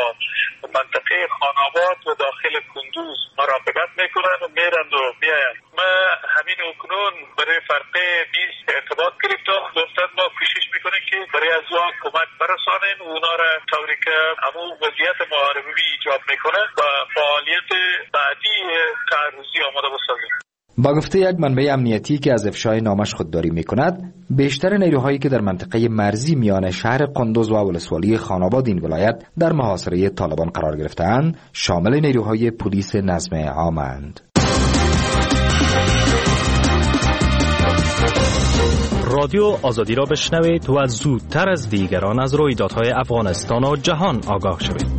منطقه خاناباد و داخل کندوز مراقبت میکنند و میرند و میایند. ما همین اکنون برای فرقه بیست ارتباط گرفتیم، گفتن ما کوشش میکنیم که برای از اون کمک برسانیم و اونا را طوری که همون وضعیت محاربی ایجاب میکنه و فعالیت بعدی تعرضی آماده بسازیم. با گفته یک منبع امنیتی که از افشای نامش خودداری میکند، بیشتر نیروهایی که در منطقه مرزی میان شهر قندوز و ولسوالی خاناباد این ولایت در محاصره طالبان قرار گرفته‌اند، شامل نیروهای پلیس نظم عامند. رادیو آزادی را بشنوید و زودتر از دیگران از رویدادهای افغانستان و جهان آگاه شوید.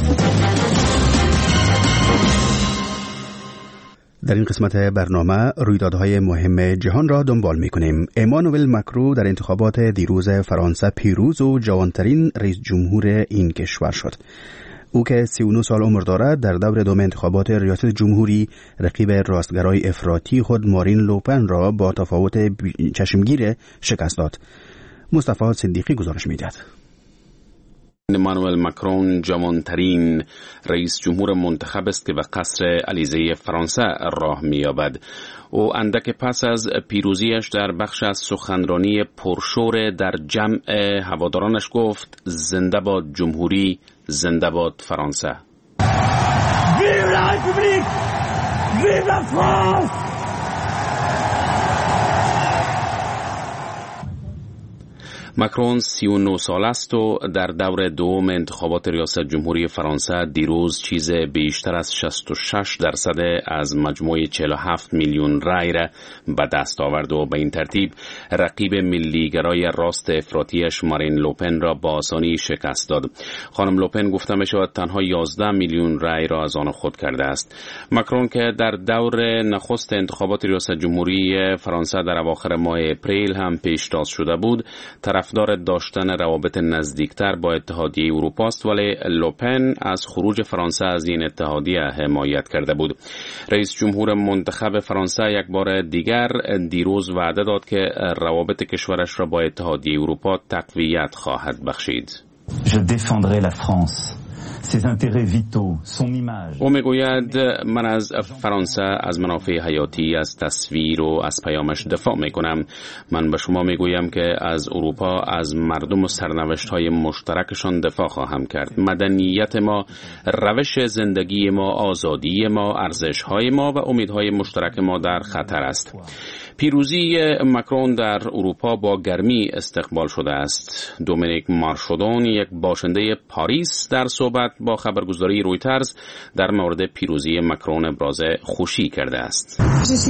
در این قسمت برنامه رویدادهای مهم جهان را دنبال می‌کنیم. امانوئل ماکرون در انتخابات دیروز فرانسه پیروز و جوانترین رئیس جمهور این کشور شد. او که سی و نه سال عمر دارد در دور دوم انتخابات ریاست جمهوری رقیب راستگرای افراطی خود مارین لوپن را با تفاوت چشمگیر شکست داد. مصطفی صدیقی گزارش می‌دهد. امانوئل ماکرون جوانترین رئیس جمهور منتخب است که به قصر الیزه فرانسه راه می‌یابد. او اندک پس از پیروزیش در بخش از سخنرانی پرشور در جمع هوادارانش گفت: زنده باد جمهوری، زنده باد فرانسه. ویو لا ریپوبلیک، ویو لا فرانس. ماکرون سی و نه سال است و در دور دوم انتخابات ریاست جمهوری فرانسه دیروز چیز بیشتر از شصت و شش درصد از مجموع چهل و هفت میلیون رای را به دست آورد و به این ترتیب رقیب ملیگرای راست افراطیش مارین لوپن را با آسانی شکست داد. خانم لوپن گفته می شود تنها یازده میلیون رای را از آن خود کرده است. ماکرون که در دور نخست انتخابات ریاست جمهوری فرانسه در اواخر ماه اپریل هم پیشتاز شده بود، طرفدار داشتن روابط نزدیکتر با اتحادیه اروپا است، ولی لوپن از خروج فرانسه از این اتحادیه حمایت کرده بود. رئیس جمهور منتخب فرانسه یک بار دیگر دیروز وعده داد که روابط کشورش را با اتحادیه اروپا تقویت خواهد بخشید. Je défendrai la France ses intérêts vitaux, son image. او میگوید من از فرانسه از منافع حیاتی، از تصویر و از پیامش دفاع میکنم. من به شما میگویم که از اروپا، از مردم و سرنوشت‌های مشترکشان دفاع خواهم کرد. مدنیت ما، روش زندگی ما، آزادی ما، ارزش‌های ما و امیدهای مشترک ما در خطر است. پیروزی ماکرون در اروپا با گرمی استقبال شده است. دومینیک مارشودون، یک باشنده پاریس، در صحبت با خبرگزاری رویترز در مورد پیروزی ماکرون ابراز خوشی کرده است.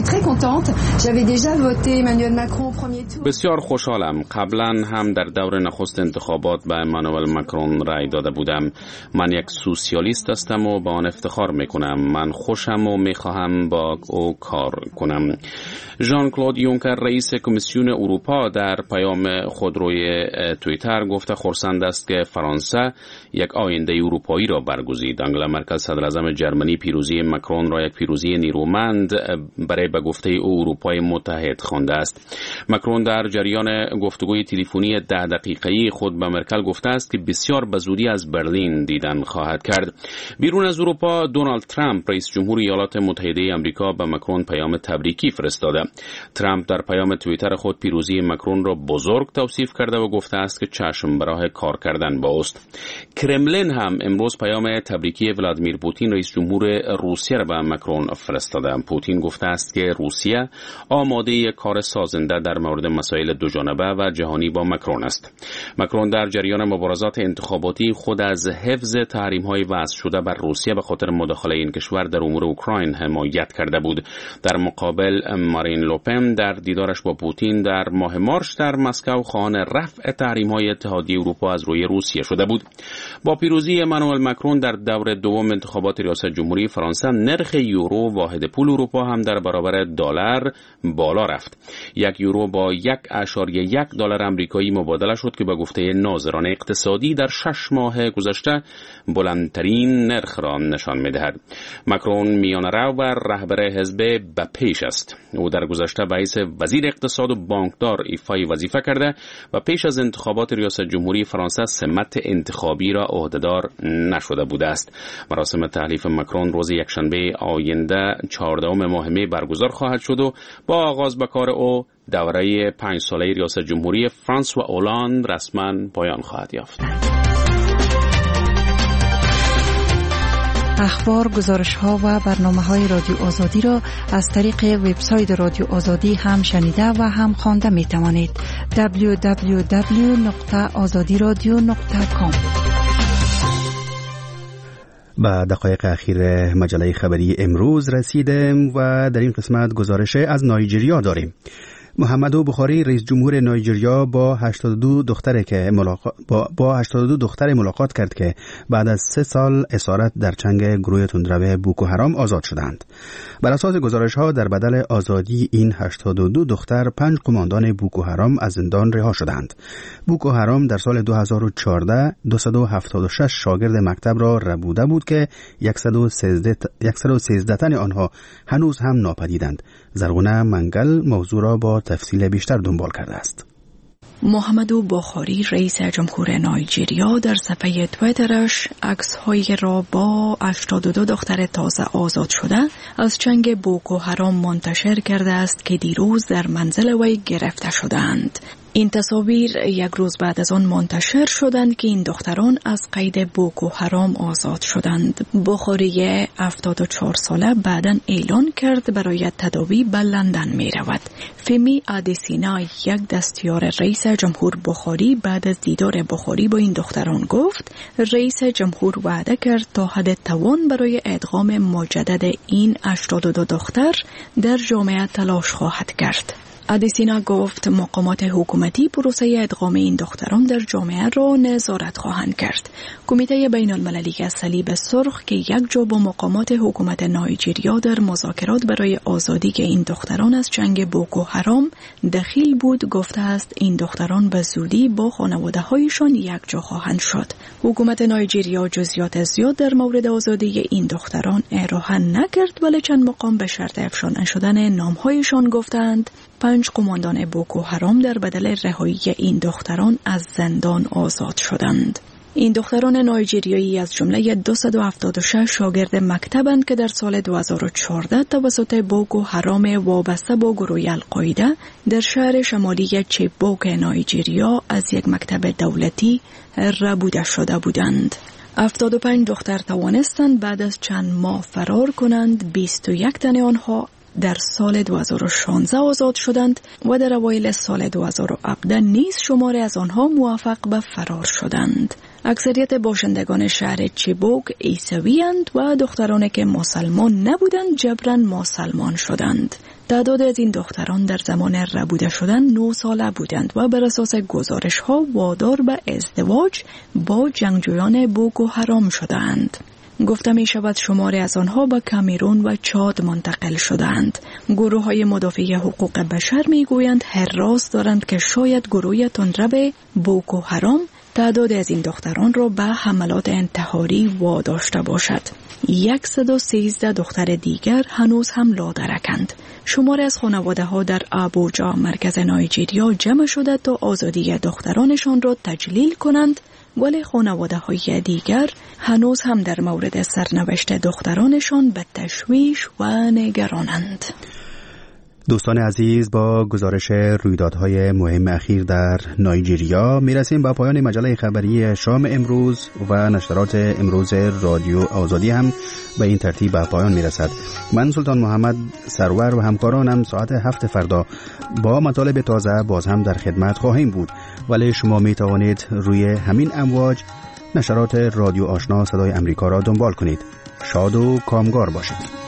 بسیار خوشحالم. قبلا هم در دور نخست انتخابات به امانوئل ماکرون رای داده بودم. من یک سوسیالیست هستم و با آن افتخار میکنم. من خوشم و میخواهم با او کار کنم. ژان کلود یونکر، رئیس کمیسیون اروپا، در پیام خود روی توییتر گفته خرسند است که فرانسه یک آینده اروپایی را برگزید. آنگلا مرکل، صدراعظم جرمنی، پیروزی ماکرون را یک پیروزی نیرومند برای به گفته او اروپای متحد خوانده است. ماکرون در جریان گفتگوی تلفنی ده دقیقه‌ای خود به مرکل گفته است که بسیار به زودی از برلین دیدن خواهد کرد. بیرون از اروپا، دونالد ترامپ، رئیس جمهور ایالات متحده آمریکا، به ماکرون پیام تبریکی فرستاده. ترامپ در پیام توییتر خود پیروزی ماکرون را بزرگ توصیف کرده و گفته است که چشم به راه کار کردن با اوست. کرملین هم امروز پیام تبریکی ولادیمیر پوتین، رئیس جمهور روسیه، را به ماکرون فرستاده. پوتین گفته است که روسیه آماده کار سازنده در مورد مسائل دوجانبه و جهانی با ماکرون است. ماکرون در جریان مبارزات انتخاباتی خود از حفظ تحریم‌های وضع شده بر روسیه به خاطر مداخله این کشور در امور اوکراین حمایت کرده بود. در مقابل مارین لوپن در دیدارش با پوتین در ماه مارس در مسکو خواهان رفع تحریم‌های اتحادیه اروپا از روی روسیه شده بود. با پیروزی امانوئل ماکرون در دور دوم انتخابات ریاست جمهوری فرانسه، نرخ یورو، واحد پول اروپا، هم در برابر دلار بالا رفت. یک یورو با یک اشاریه یک دلار آمریکایی مبادله شد که به گفته ناظران اقتصادی در شش ماه گذشته بلندترین نرخ را نشان می‌دهد. ماکرون میانه‌رو و رهبر حزب به پیش است. او در گذشته به حیث وزیر اقتصاد و بانکدار ایفای وظیفه کرده و پیش از انتخابات ریاست جمهوری فرانسه سمت انتخابی را عهدهدار نشده بوده است. مراسم تحلیف ماکرون روز یکشنبه آینده چهاردهم ماه می برگزار خواهد شد و با آغاز به کار او دوره پنج ساله ریاست جمهوری فرانسوا اولاند رسما پایان خواهد یافت. اخبار، گزارش‌ها و برنامه‌های رادیو آزادی را از طریق وبسایت رادیو آزادی هم شنیده و هم خوانده می‌توانید. دبلیو دبلیو دبلیو نقطه آزادی رادیو نقطه کام. با دقایق اخیر مجله خبری امروز رسیدیم و در این قسمت گزارش از نایجریا داریم. محمدو بخاری، رئیس جمهور نایجریا، با هشتاد و دو دختری که ملاقات با, با هشتاد و دو دختر ملاقات کرد که بعد از سه سال اسارت در چنگ گروه تندرو بوکو حرام آزاد شدند. بر اساس گزارش‌ها در بدل آزادی این هشتاد و دو دختر، پنج قماندان بوکو حرام از زندان رها شدند. بوکو حرام در سال دو هزار و چهارده دویست و هفتاد و شش شاگرد مکتب را ربوده بود که صد و سیزده تن آنها هنوز هم ناپدیدند. زرغونه منگل موضوع را با تفصیل بیشتر دنبال کرده است. محمدو بخاری، رئیس جمهور نایجریا، در صفحه توییترش عکس‌هایی را با هشتاد و دو دختر تازه آزاد شده از چنگ بوکو حرام منتشر کرده است که دیروز در منزل وی گرفته شدند. این تصاویر یک روز بعد از آن منتشر شدند که این دختران از قید بوکو حرام آزاد شدند. بخاری هفتاد و چهار ساله بعداً اعلان کرد برای تداوی به لندن می رود. فمی آدیسینا، یک دستیار رئیس جمهور بخاری، بعد از دیدار بخاری با این دختران گفت رئیس جمهور وعده کرد تا حد توان برای ادغام مجدد این هشتاد و دو دختر در جامعه تلاش خواهد کرد. آدیسینا گفت مقامات حکومتی پروسه ادغام این دختران در جامعه را نظارت خواهند کرد. کمیته بین المللی صلیب سرخ که یک جا با مقامات حکومت نایجریا در مذاکرات برای آزادی این دختران از چنگ بوکو حرام دخیل بود، گفته است این دختران به زودی با خانواده هایشان یک جا خواهند شد. حکومت نایجریا جزئیات زیاد در مورد آزادی این دختران ارائه نکرد، ولی چند مقام به شرط افشا نشدن نامهایشان گفتند پنج قماندان بوکو حرام در بدل رهایی این دختران از زندان آزاد شدند. این دختران نایجریایی از جمله دویست و هفتاد و شش شاگرد مکتبند که در سال دو هزار و چهارده توسط بوکو حرام وابسته با گروه القاعده در شهر شمالی چیبوک نایجریا از یک مکتب دولتی ربوده شده بودند. هفتاد و پنج دختر توانستند بعد از چند ماه فرار کنند. بیست و یک تن آنها در سال دو هزار و شانزده آزاد شدند و در اوایل سال دو هزار و هفده نیز شماری از آنها موفق به فرار شدند. اکثریت باشندگان شهر چیبوک عیسوی‌اند و دخترانی که مسلمان نبودند جبراً مسلمان شدند. تعداد از این دختران در زمان ربوده شدن نه ساله بودند و بر اساس گزارش ها وادار به ازدواج با جنگجویان بوکو حرام شدند. گفته می شود شماری از آنها به کامرون و چاد منتقل شدند. گروه های مدافع حقوق بشر می گویند حراس دارند که شاید گروه تندرو بوکو حرام تعداد از این دختران را به حملات انتحاری واداشته باشد. صد و سیزده دختر دیگر هنوز هم لادرکند. شماری از خانواده ها در ابوجا مرکز نایجریا جمع شده تا آزادی دخترانشان را تجلیل کنند، ولی خانواده های دیگر هنوز هم در مورد سرنوشت دخترانشان به تشویش و نگرانند. دوستان عزیز، با گزارش رویدادهای مهم اخیر در نایجریا میرسیم به پایان مجله خبری شام امروز و نشرات امروز رادیو آزادی هم به این ترتیب به پایان میرسد. من سلطان محمد سرور و همکارانم ساعت هفت فردا با مطالب تازه باز هم در خدمت خواهیم بود، ولی شما می توانید روی همین امواج نشرات رادیو آشنا صدای امریکا را دنبال کنید. شاد و کامگار باشید.